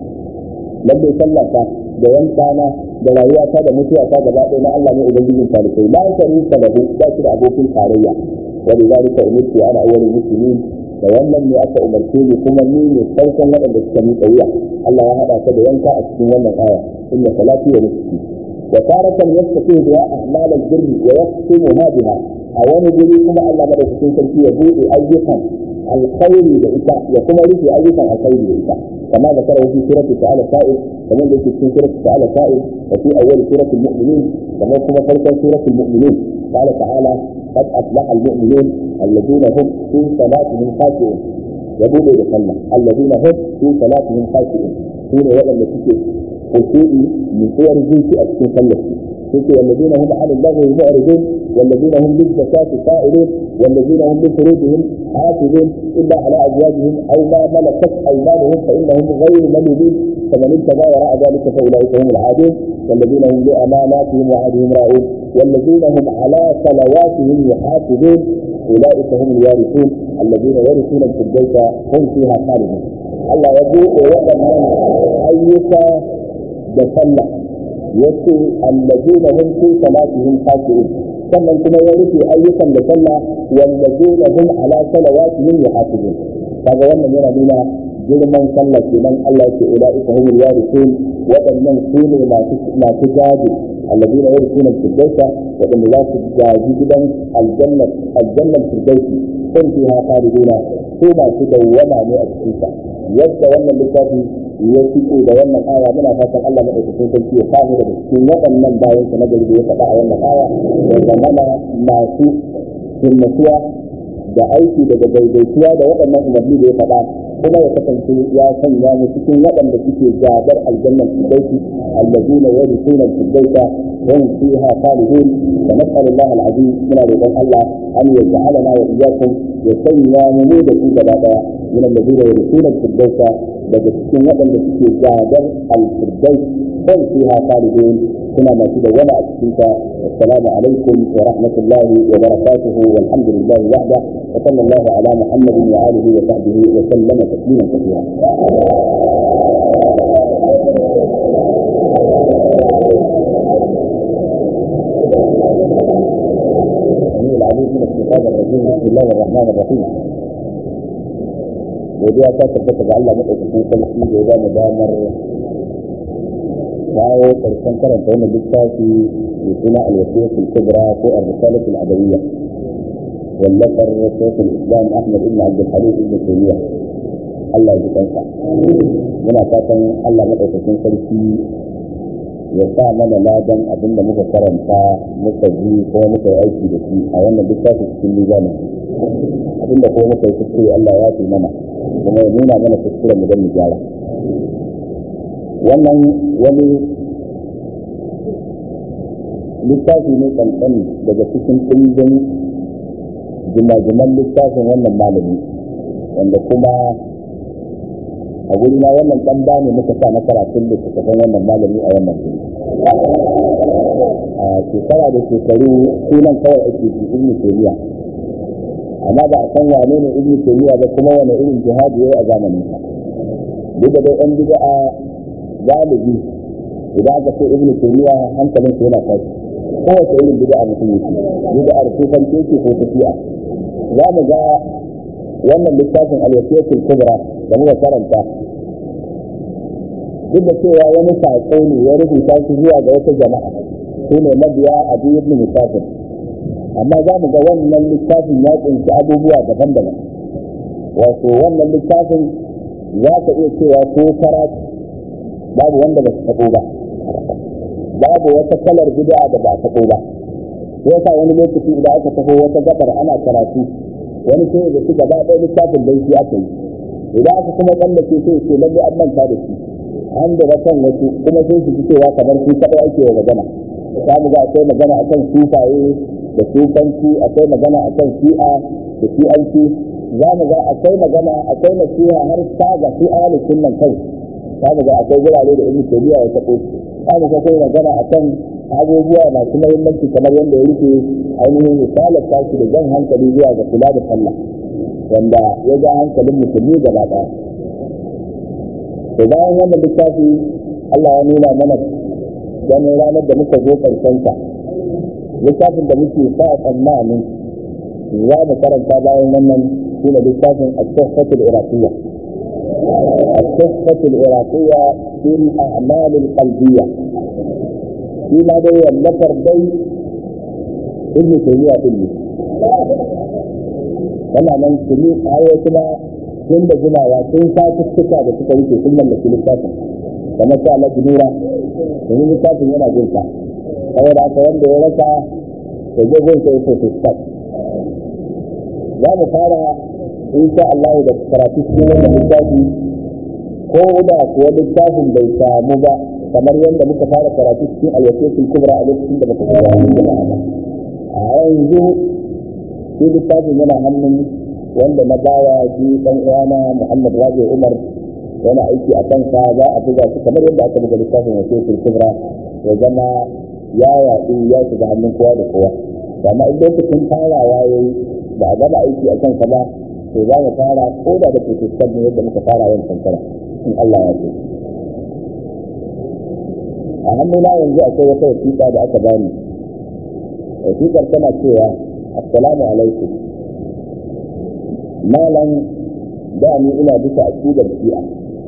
lalle sallata da yankana da rayuwata da mutuwata gaba ɗaya na Allah ne ubangijin talibai la sharika lahu ba shi da abokin tarayya ولذلك أمرت أنا أول المسلمين فولن يأتى أمرتني كما مين صوتا وأن تستمي قوية الله هذا كذا ينكا أسكن ومن آية إن صلاتي ونسكي وتارة يستطيع بها أعمال البر ويختمها بها أولا بليكم الله مدى تكون في يبوء أيضا الخير بإساء يكون رفي أيضا الخير بإساء كما ذكره في سورة تعالى سائل كما ذكر في سورة تعالى سائل وفي أول سورة المؤمنين كما كما فرقا سورة المؤمنين قال تعالى قد أفلح المؤمنون الذين هم في صلاتهم خاشعون يقول يصلى الذين هم في صلاتهم خاشعون هنا ولا التي خشوعي من صور الجنس أكثر صلاتي والذين هم عن اللغو معرضون والذين هم للزكاة فاعلون والذين هم لفروجهم حافظون إلا على أزواجهم أو ما ملكت أيمانهم فإنهم غير ملومين فمن ابتغى وراء ذلك فأولئك هم العادون والذين هم لأماناتهم وعهدهم راعون والذين هم على صلواتهم يحافظون أولئك هم الوارثون الذين يرثون الفردوس هم فيها خالدون الله يقول ويعلم أيك بسلة يقول الذين هم في صلاتهم خاشعون sannan kuma ya rufe ayyukan da sallah wallazina hum ala salawatihim yuhafizun kaga wannan yana nuna girman sallah kenan Allah ya ce ulaika humul warithun wadannan sune masu gadi alladina yarithuna al-firdausa wadanda za su gaji gidan aljanna firdausi sun fiha khaliduna su masu dawwama ne a cikin sa yadda wannan littafi ya fito da wannan aya muna fatan Allah madaukakin sarki ya samu daga cikin waɗannan bayan sa na gari da ya faɗa a wannan aya da zamana masu himmatuwa da aiki daga daidaituwa da waɗannan umarni da ya faɗa kuma ya kasance ya sanya mu cikin waɗanda suke gabar aljannan firdausi allazina yarithuna al-firdausa hum fiha khalidun wa nas'alu Allah al-azim muna roƙon Allah an yaj'alana wa iyyakum ya sanya mu da su gaba daya min allazina yarithuna al-firdausa daga cikin waɗanda suke gabar al-firdaus hum fiha khalidun suna masu da wani a cikin ta. Assalamu alaikum wa rahmatullahi wa barakatuhu walhamdulillahi wahda wa sallallahu ala Muhammadin wa alihi wa sahbihi wa sallama tasliman kathira. العليم من الشيطان الرجيم بسم الله الرحمن الرحيم. godiya ta tabbata ga Allah madaukakin sarki da ya ba mu damar kawo karshen karanta wannan littafi mai suna al-wasiyatul kubra ko ar-risalatul adawiyya wallafar Shaykhul Islam Ahmad ibn Abd al-Halim ibn Taymiyyah Allah ya kansa. Muna fatan Allah madaukakin sarki ya sa mana ladan abinda muka karanta muka ji ko muka yi aiki da shi a wannan littafi cikin mizanin abinda ko muka yi kuskure Allah ya fi mana kuma ya nuna mana kuskuren mu don mu gyara. Wannan wani littafi ne kankani daga cikin ɗimbin jimajiman littafin wannan malami wanda kuma a guri na wannan ɗan bani muka sa na karatun littattafan wannan malami a wannan guri. A shekara da shekaru sunan kawai ake ji Ibn Taymiyyah, amma ba a san wane ne Ibn Taymiyyah ba kuma wane irin jihadi yayi a zamanin sa. Duk da dai ɗan bid'a galibi idan aka ce Ibn Taymiyyah hankalin sa yana tashi. Kowace irin bid'a mutum yake, bid'ar sufanci ce ko tafiya. Za mu ga wannan littafin al-wasiyatul kubra da muka karanta duk da cewa wani saƙo ne ya rubuta shi zuwa ga wata jama'a su ne mabiya Abi ibn Musafir, amma za mu ga wannan littafin ya kunshi abubuwa daban-daban. Wato wannan littafin za ka iya cewa ko karatu babu wanda ba su taɓo ba, babu wata kalar bid'a da ba a taɓo ba. Yasa wani lokaci idan aka taho wata gabar ana karatu wani sai da su gaba ɗaya littafin da shi aka yi, idan aka kuma tsallake sai ce lalle an manta da shi an da kan wasu kuma sai su ji cewa kamar su kaɗai ake wa magana. Za mu ga akwai magana akan sufaye da sufanci, akwai magana akan shi'a da shi'anci, za mu ga akwai magana akwai nasiha har ta ga su ahlus sunnan kai. Za mu ga akwai gurare da Ibn Taymiyyah ya taɓo. Za mu ga akwai magana akan abubuwa masu muhimmanci kamar yadda ya rufe ainihin misalar tashi da jan hankali zuwa ga kula da sallah wanda ya ja hankalin musulmi gaba ɗaya. To bayan wannan littafi Allah ya nuna mana ganin ranar da muka zo karshenta littafin da muke sa tsammanin za mu karanta bayan wannan shi ne littafin al-tuhfatul iraqiyya. التحفة العراقية في الأعمال القلبية فيما دي النفر دي ابن تيمية ابني كما من سميع هاي كما جنب جماعة تنسى تستكى بسكريكي ثم التي للتاسم كما شاء الله جنورة ومن التاسم هنا جنسى أولا أتوان دي ورسى وجبون سيسو تستكى لا مفارة إن شاء الله إذا تكراتي سنوة بالتاسم ko da kuwa littafin bai samu ba kamar yadda muka fara karatu cikin al-wasiyatul kubra a lokacin da muka fara yin jama'a ba. A yanzu shi littafin yana hannun wanda na bawa shi dan uwana Muhammad Rabi Umar yana aiki a kansa za a buga shi kamar yadda aka buga littafin wasiyatul kubra ya zama ya yaɗu ya shiga hannun kowa da kowa. Amma in lokacin farawa yayi ba a gama aiki a kansa ba to za mu fara ko da da protestant ne yadda muka fara yin kankara in Allah ya ce. A hannuna yanzu akwai wata wasiƙa da aka bani. Wasiƙar tana cewa assalamu alaikum malam da ni ina bisa aqidar shi'a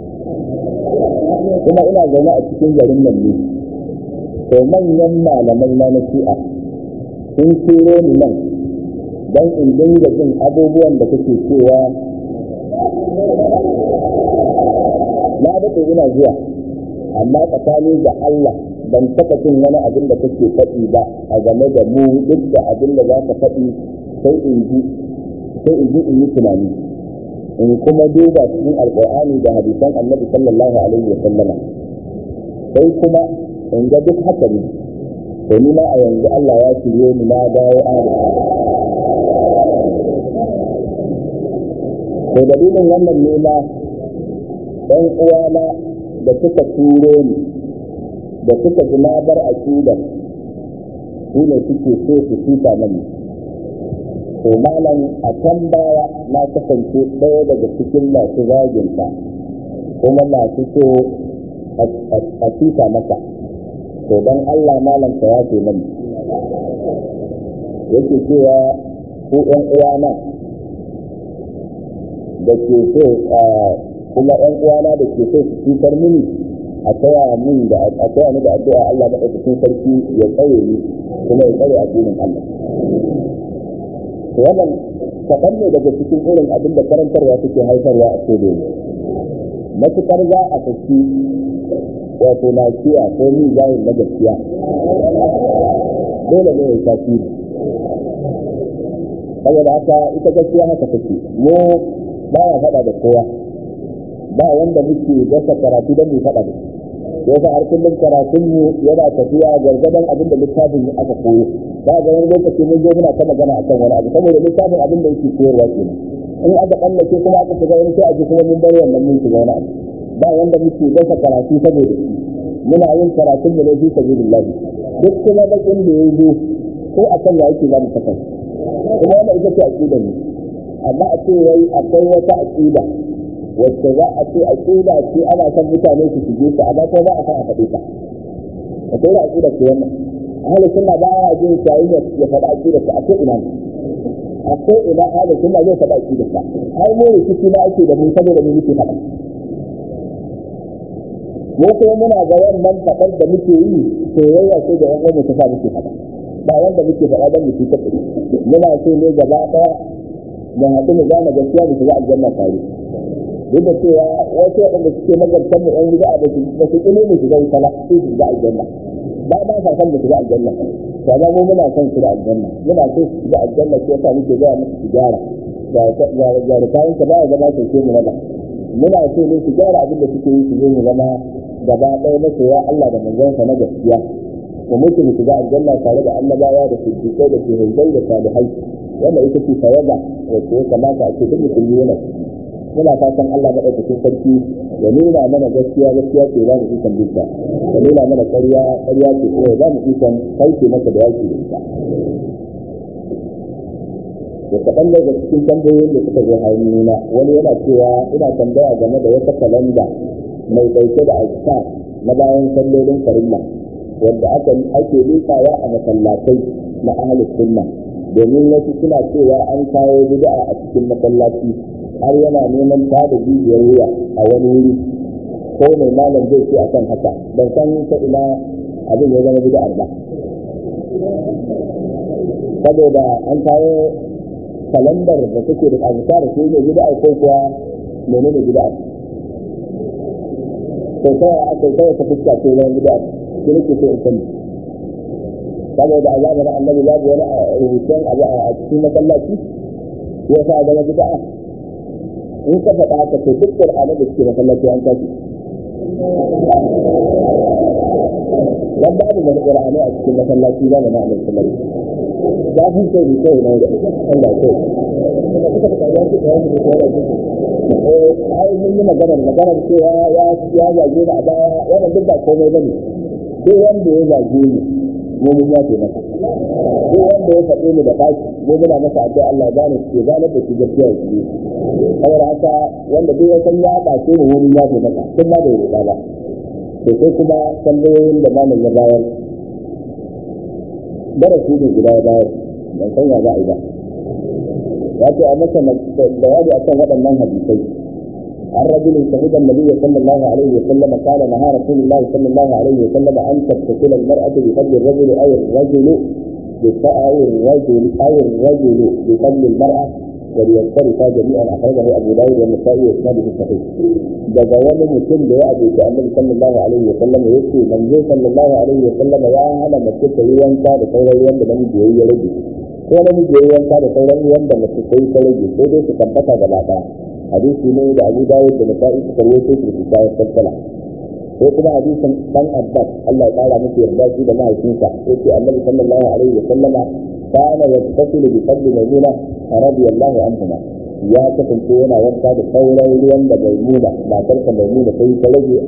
kuma ina zaune a cikin garin nan ne to manyan malamai na shi'a sun turo ni nan don in dinga jin abubuwan da kake cewa na daɗe ina zuwa amma tsakani da Allah ban taɓa jin wani abin da kake faɗi ba a game da mu duk da abin da za ka faɗi sai in yi tunani in kuma duba cikin alƙur'ani da hadisan annabi sallallahu alaihi wa sallama sai kuma in ga duk haka ne to ni ma a yanzu Allah ya shirye ni na dawo to dalilin wannan ne ma ɗan uwana da suka turo ni da suka ji na bar aqidar su ne suke so su tuta mani. To malam a can baya na kasance ɗaya daga cikin masu zaginta kuma masu so a tuta maka. To don Allah malam ka yafe mani. Yake cewa ko ɗan uwana da ke so kuma ɗan uwana da ke so su cutar mini a taya ni da addu'a Allah maɗaukakin sarki ya tsaye ni kuma ya tsare addinin Allah. To wannan kaɗan ne daga cikin irin abin da karantarwa take haifarwa a kodo. Matuƙar za a saki wato lafiya ko ni zayin na gaskiya dole ne ya yi tasiri. Saboda haka ita gaskiya haka take, mu ba ya faɗa da kowa, ba wanda muke dasa karatu don mu faɗa da shi. Yasa har kullum karatun mu yana tafiya gargadan abin da littafin aka koyo. Ba ga wani lokaci mun zo muna ta magana akan wani abu saboda littafin abin da yake koyarwa kenan. In aka kallake kuma aka shiga wani sai a ji kuma mun bar wannan mun shiga wani abu. Ba wanda muke dasa karatu saboda shi. Muna yin karatun mu ne fi sabilillah. Duk kuma bakin da ya zo ko akan ya yake za mu kasance. Kuma wannan ita ce aqidar mu. Amma a ce wai akwai wata aqida wacce za a ce aqida ce ana son mutane su shige ta amma ko ba a san a faɗi ta. Akwai da aqida ce wannan. Ahli sunna ba ya jin shayi ya faɗa aqida ta akwai ina. Akwai ina ahli sunna zai faɗa aqida ta. Har mu rikici na ake da mu saboda mu muke faɗa. Mu kuma muna ga wannan faɗar da muke yi soyayya ce da yan uwa ta sa muke faɗa. Ba wanda muke faɗa don mu fita kuɗi. Muna so ne gaba ɗaya mu haɗu mu gane gaskiya mu shiga aljanna tare. Duk da cewa wasu waɗanda suke nagartar mu ɗan gida ba su ƙi mu shiga wuta su shiga aljanna. Ba sa son mu shiga aljanna. To amma mu muna son shiga aljanna. Muna so su shiga aljanna ko yasa muke gaya musu su gyara. Ga kayan ka ba ya zama sauke mu raba. Muna so ne su gyara abin da suke yi su zo mu zama gaba ɗaya masoya Allah da manzonsa na gaskiya. Mu mutu mu shiga aljanna tare da annabawa da siddiqai da shuhudai da salihai. Wannan ita ce tawaga wacce ya kamata a ce duk musulmi yana ciki. Muna fatan Allah maɗaukakin sarki ya nuna mana gaskiya ce za mu ikon bisa, ya nuna mana ƙarya ce kuma za mu ikon sauke masa da yaki da ita. Da kaɗan daga cikin tambayoyin da suka zo hannuna wani yana cewa ina tambaya game da wata kalanda mai ɗauke da azkar na bayan sallolin farilla wanda ake liƙawa a masallatai na ahlus sunna domin wasu suna cewa an kawo bid'a a cikin masallaci har yana neman ta da jijiyar wuya a wani wuri ko mai malam zai ce akan haka ban san ta ina abin ya zama bid'ar ba saboda an kawo kalandar da take da azkar sai ne bid'a ko kuwa menene bid'a to sai aka kai ta fuska ce zama bid'a shi ne ke so in sani saboda a zamanin annabi babu wani rubutun abu a cikin masallaci ya sa zama bid'a in ka faɗa haka to duk Qur'ani da suke masallaci an tashi dan babu da Qur'ani a cikin masallaci ba da ma'anar sallallahu da fi sai ni kai ne Allah ko ai mun yi magana cewa ya zage da a baya wannan duk ba komai bane duk wanda ya zage ni mu mun yafe masa duk wanda ya faɗe ni da baki mu muna masa addu'a Allah ya gane shi gane da shi gaskiya shi saboda haka wanda duk ya san ya bace mu mun yafe masa kun ma da yarda ba to sai kuma tambayoyin da malam ya bayar darasi ne guda ya bayar ban san ya za a yi ba ya ce a masa bayani akan waɗannan hadisai عن رجل شهد النبي صلى الله عليه وسلم قال نهى رسول الله صلى الله عليه وسلم ان تتصل المراه بفضل الرجل او الرجل بفضل المراه ولينصرفا جميعا اخرجه ابو داود والنسائي واسناده صحيح. daga wani mutum da ya abuci annabi sallallahu alaihi wa sallam yace manzo sallallahu alaihi wa sallam ya hana mace ta yi wanka da sauran ruwan da namiji ya rage ko namiji ya yi wanka da sauran ruwan da mace ta yi ta rage sai dai su tabbata gaba ɗaya. hadisi ne da Abu Dawud da Nasa'i suka rawaito shi da bayan salsala ko kuma hadisin dan Abbas Allah ya kara masa yarda shi da mahaifinsa yace Annabi sallallahu alaihi wa sallama kana yattasilu bi fadli Maimuna radiyallahu anha ya kasance yana wanka da sauran ruwan da Maimuna matarsa Maimuna sai ta rage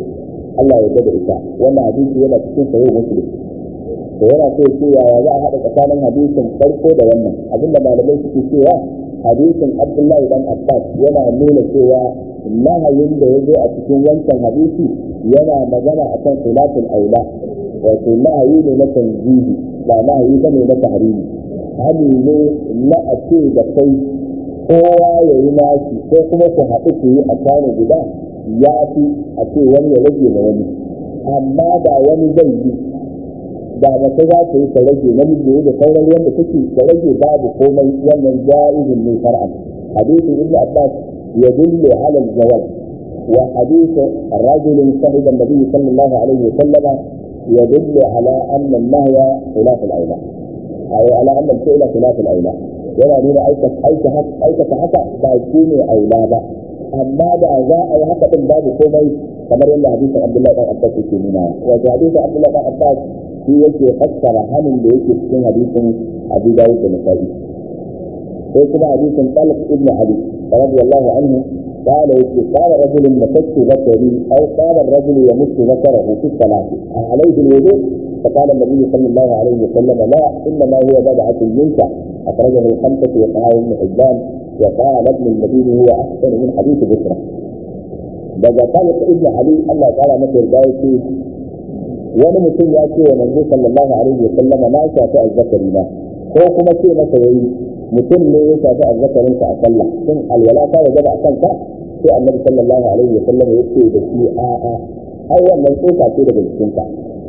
Allah ya yarda da ita wannan hadisi yana cikin sahih Muslim to yana so cewa ya za a haɗa tsakanin hadisin farko da wannan abinda malamai suke cewa hadisin Abdullahi dan Abbas yana nuna cewa nahayin da ya zo a cikin wancan hadisi yana magana akan khilaful aula wato nahayi ne na tanzihi ba nahayi ba ne na tahrimi hani ne na a ce da kai kowa ya yi nashi ko kuma ku haɗu ku yi a kwano guda ya fi a ce wani ya rage na wani amma da wani zai yi da mace za ta yi ta rage namiji da sauran wanda take ta rage babu komai wannan ja'izun ne shar'an hadisin ibnu Abbas يدل على الجواز وحديث الرجل صاحب النبي صلى الله عليه وسلم يدل على أن النهي خلاف الأولى أو على أن الفعل خلاف الأولى ولا نرى أي حتى تكون أولى أما إذا أي حتى باب كومي كما يقول حديث عبد الله بن عباس في منها وحديث عبد الله بن عباس في وجه فسر عن اللي في حديث أبي داود النسائي وكما حديث طلق ابن علي رضي الله عنه قال رجل مسكت ذكري او قال الرجل يمس ذكره في الصلاه عليه الوضوء فقال النبي صلى الله عليه وسلم لا انما هو بدعه منك اخرجه الخمسه وصححه ابن حبان وقال ابن المديني هو احسن من حديث بكره. daga طلق ابن علي الله تعالى masa yarda yake wani mutum ya ce wa manzo sallallahu alaihi wasallam na shafi azzakari na ko kuma ce masa yayi mutum ne ya shafi azzakarinsa a sallah sun alwala ta waje ba a kanka sai annabi sallallahu alaihi wa sallam ya ce da shi a'a ai wannan tsoka ce daga jikinka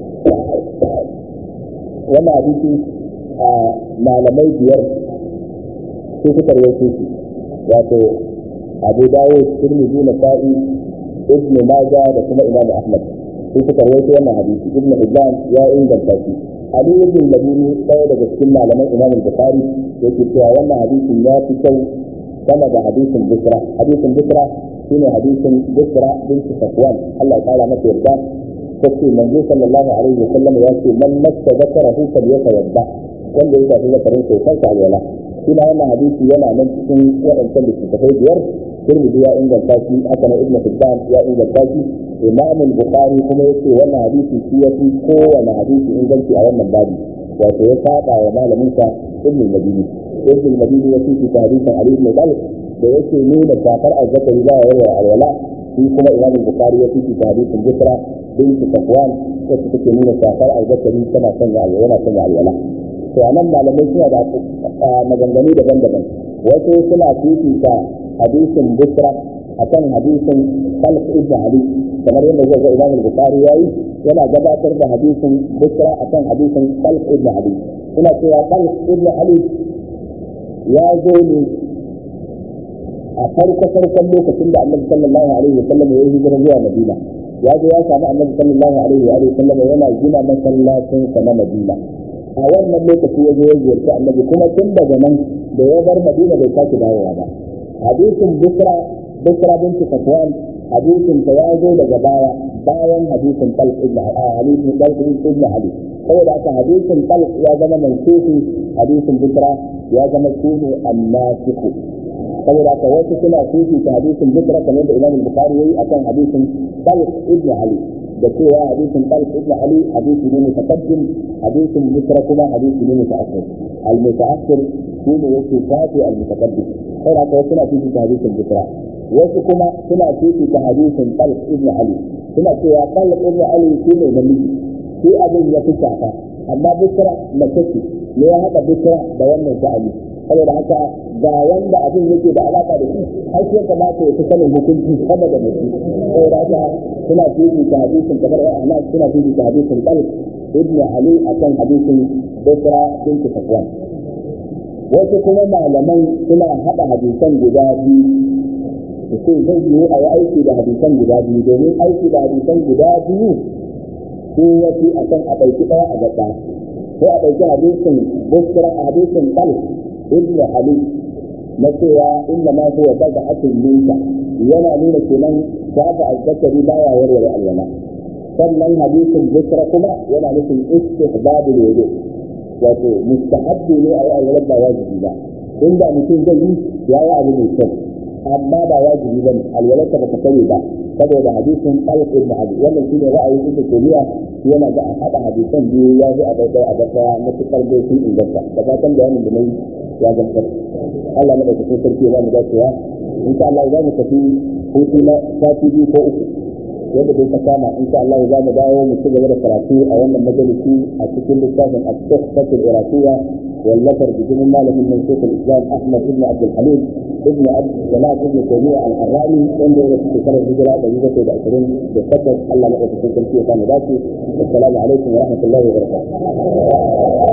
wannan hadisi malamai biyar su suka rawaito shi wato Abu Dawud, Tirmidhi, Nasa'i, Ibn Majah da kuma Imam Ahmad su suka rawaito wannan hadisi. Ibn Hibban ya inganta shi. Ali ibn Madini ɗaya daga cikin malaman Imam Bukhari yake cewa wannan hadisin ya fi kyau sama da hadisin Busra. Hadisin Busra shine hadisin Busra bint Safwan Allah ya kara masa yarda take manzo sallallahu alaihi wa sallam ya ce man massa zakarahu falyatawadda wanda ya tafi zakarin sai kansa alwala shi ma wannan hadisi yana nan cikin waɗancan littattafai biyar Tirmidhi ya inganta shi haka na Ibn Hibban ya inganta shi Imam Bukhari kuma yace wannan hadisi shi yafi kowane hadisi inganci a wannan babi wato ya saba wa malamin sa Ibn Madini ya ce hadisin Ali ibn Talib da yake nuna shafar azzakari ba ya warware alwala shi kuma Imam Bukhari ya ce hadisin Busra bint Safwan wacce take nuna shafar azzakari tana sanya alwala to anan malamai suna da maganganu daban-daban wasu suna fifita hadisin Busra akan hadisin Khalid ibn Ali kamar yadda zai ga Imam Bukhari yayi yana gabatar da hadisin Busra akan hadisin Khalid ibn Ali suna cewa Khalid ibn Ali ya zo ne a farkon lokacin da Annabi sallallahu alaihi wasallam ya yi hijira zuwa Madina ya zo ya samu Annabi sallallahu alaihi wasallam yana gina masallacin sa na Madina a wannan lokaci ya zo ya ziyarci Annabi kuma tun daga nan da ya bar Madina bai sake dawowa ba hadisin Busra bint Safwan hadisin ta ya zo daga bayan hadisin Talq ibn Ali saboda haka hadisin Talq ya zama mansuhi hadisin Busra ya zama shine annasiku saboda haka wasu suna ta hadisin Busra kamar da Imam Bukhari yayi akan hadisin Talq ibn Ali da cewa hadisin Talq ibn Ali hadisi ne mutaqaddim hadisin Busra kuma hadisi ne mutaakhir al-mutaakhir shine yake kafi al-mutaqaddim saboda haka wasu suna ta hadisin Busra wasu kuma suna ta hadisin Talq ibn Ali suna cewa Talq ibn Ali shine namiji shi abin ya fi shafa amma Busra mace ce ne ya haɗa Busra da wannan sha'ani saboda haka ga wanda abin yake da alaka da shi har sai kamata ya fi sanin hukunci sama da mutum saboda haka suna ta hadisin kamar Allah suna ta hadisin Talq ibn Ali akan hadisin Busra bint Safwan wasu kuma malaman suna haɗa hadisan guda biyu sai zai yi a yi aiki da hadisan guda biyu domin aiki da hadisan guda biyu sun wasu a kan a ɗauki ɗaya a gaba sai a ɗauki hadisin Busra a hadisin Talq ibn Ali na cewa inda ma huwa daga atin minka yana nuna kenan shafa azzakari baya warware alwala sannan hadisin Busra kuma yana nufin istihbabul wudu wato mustahabbi ne a yi alwala ba wajibi ba inda mutum zai yi ya yi abu mai kyau amma ba wajibi ba ne alwalarsa ba ta kare ba saboda hadisin Talib ibn Abi wannan shine ra'ayin Ibn Taymiyyah yana da a hada hadisan biyu ya zo a daidai a daidai na cikar da sun inganta da fatan bayanin da nayi ya gamsar Allah na da cikin sarki ya mu dacewa insha Allah za mu tafi hutu na sati biyu ko uku yadda dai ta kama insha Allah za mu dawo mu ci gaba da karatu a wannan majalisi a cikin littafin at-Tuhfatul Iraqiyya wallafar bijimin malamin nan Sheikh al-Islam Ahmad ibn Abdul Halim ibn Abd Salam ibn Taymiyyah al-Harrani wanda ya rasu shekarar hijira da yake da 20 da takwas Allah na da cikin sarki ya mu dace assalamu alaikum wa rahmatullahi wa barakatuh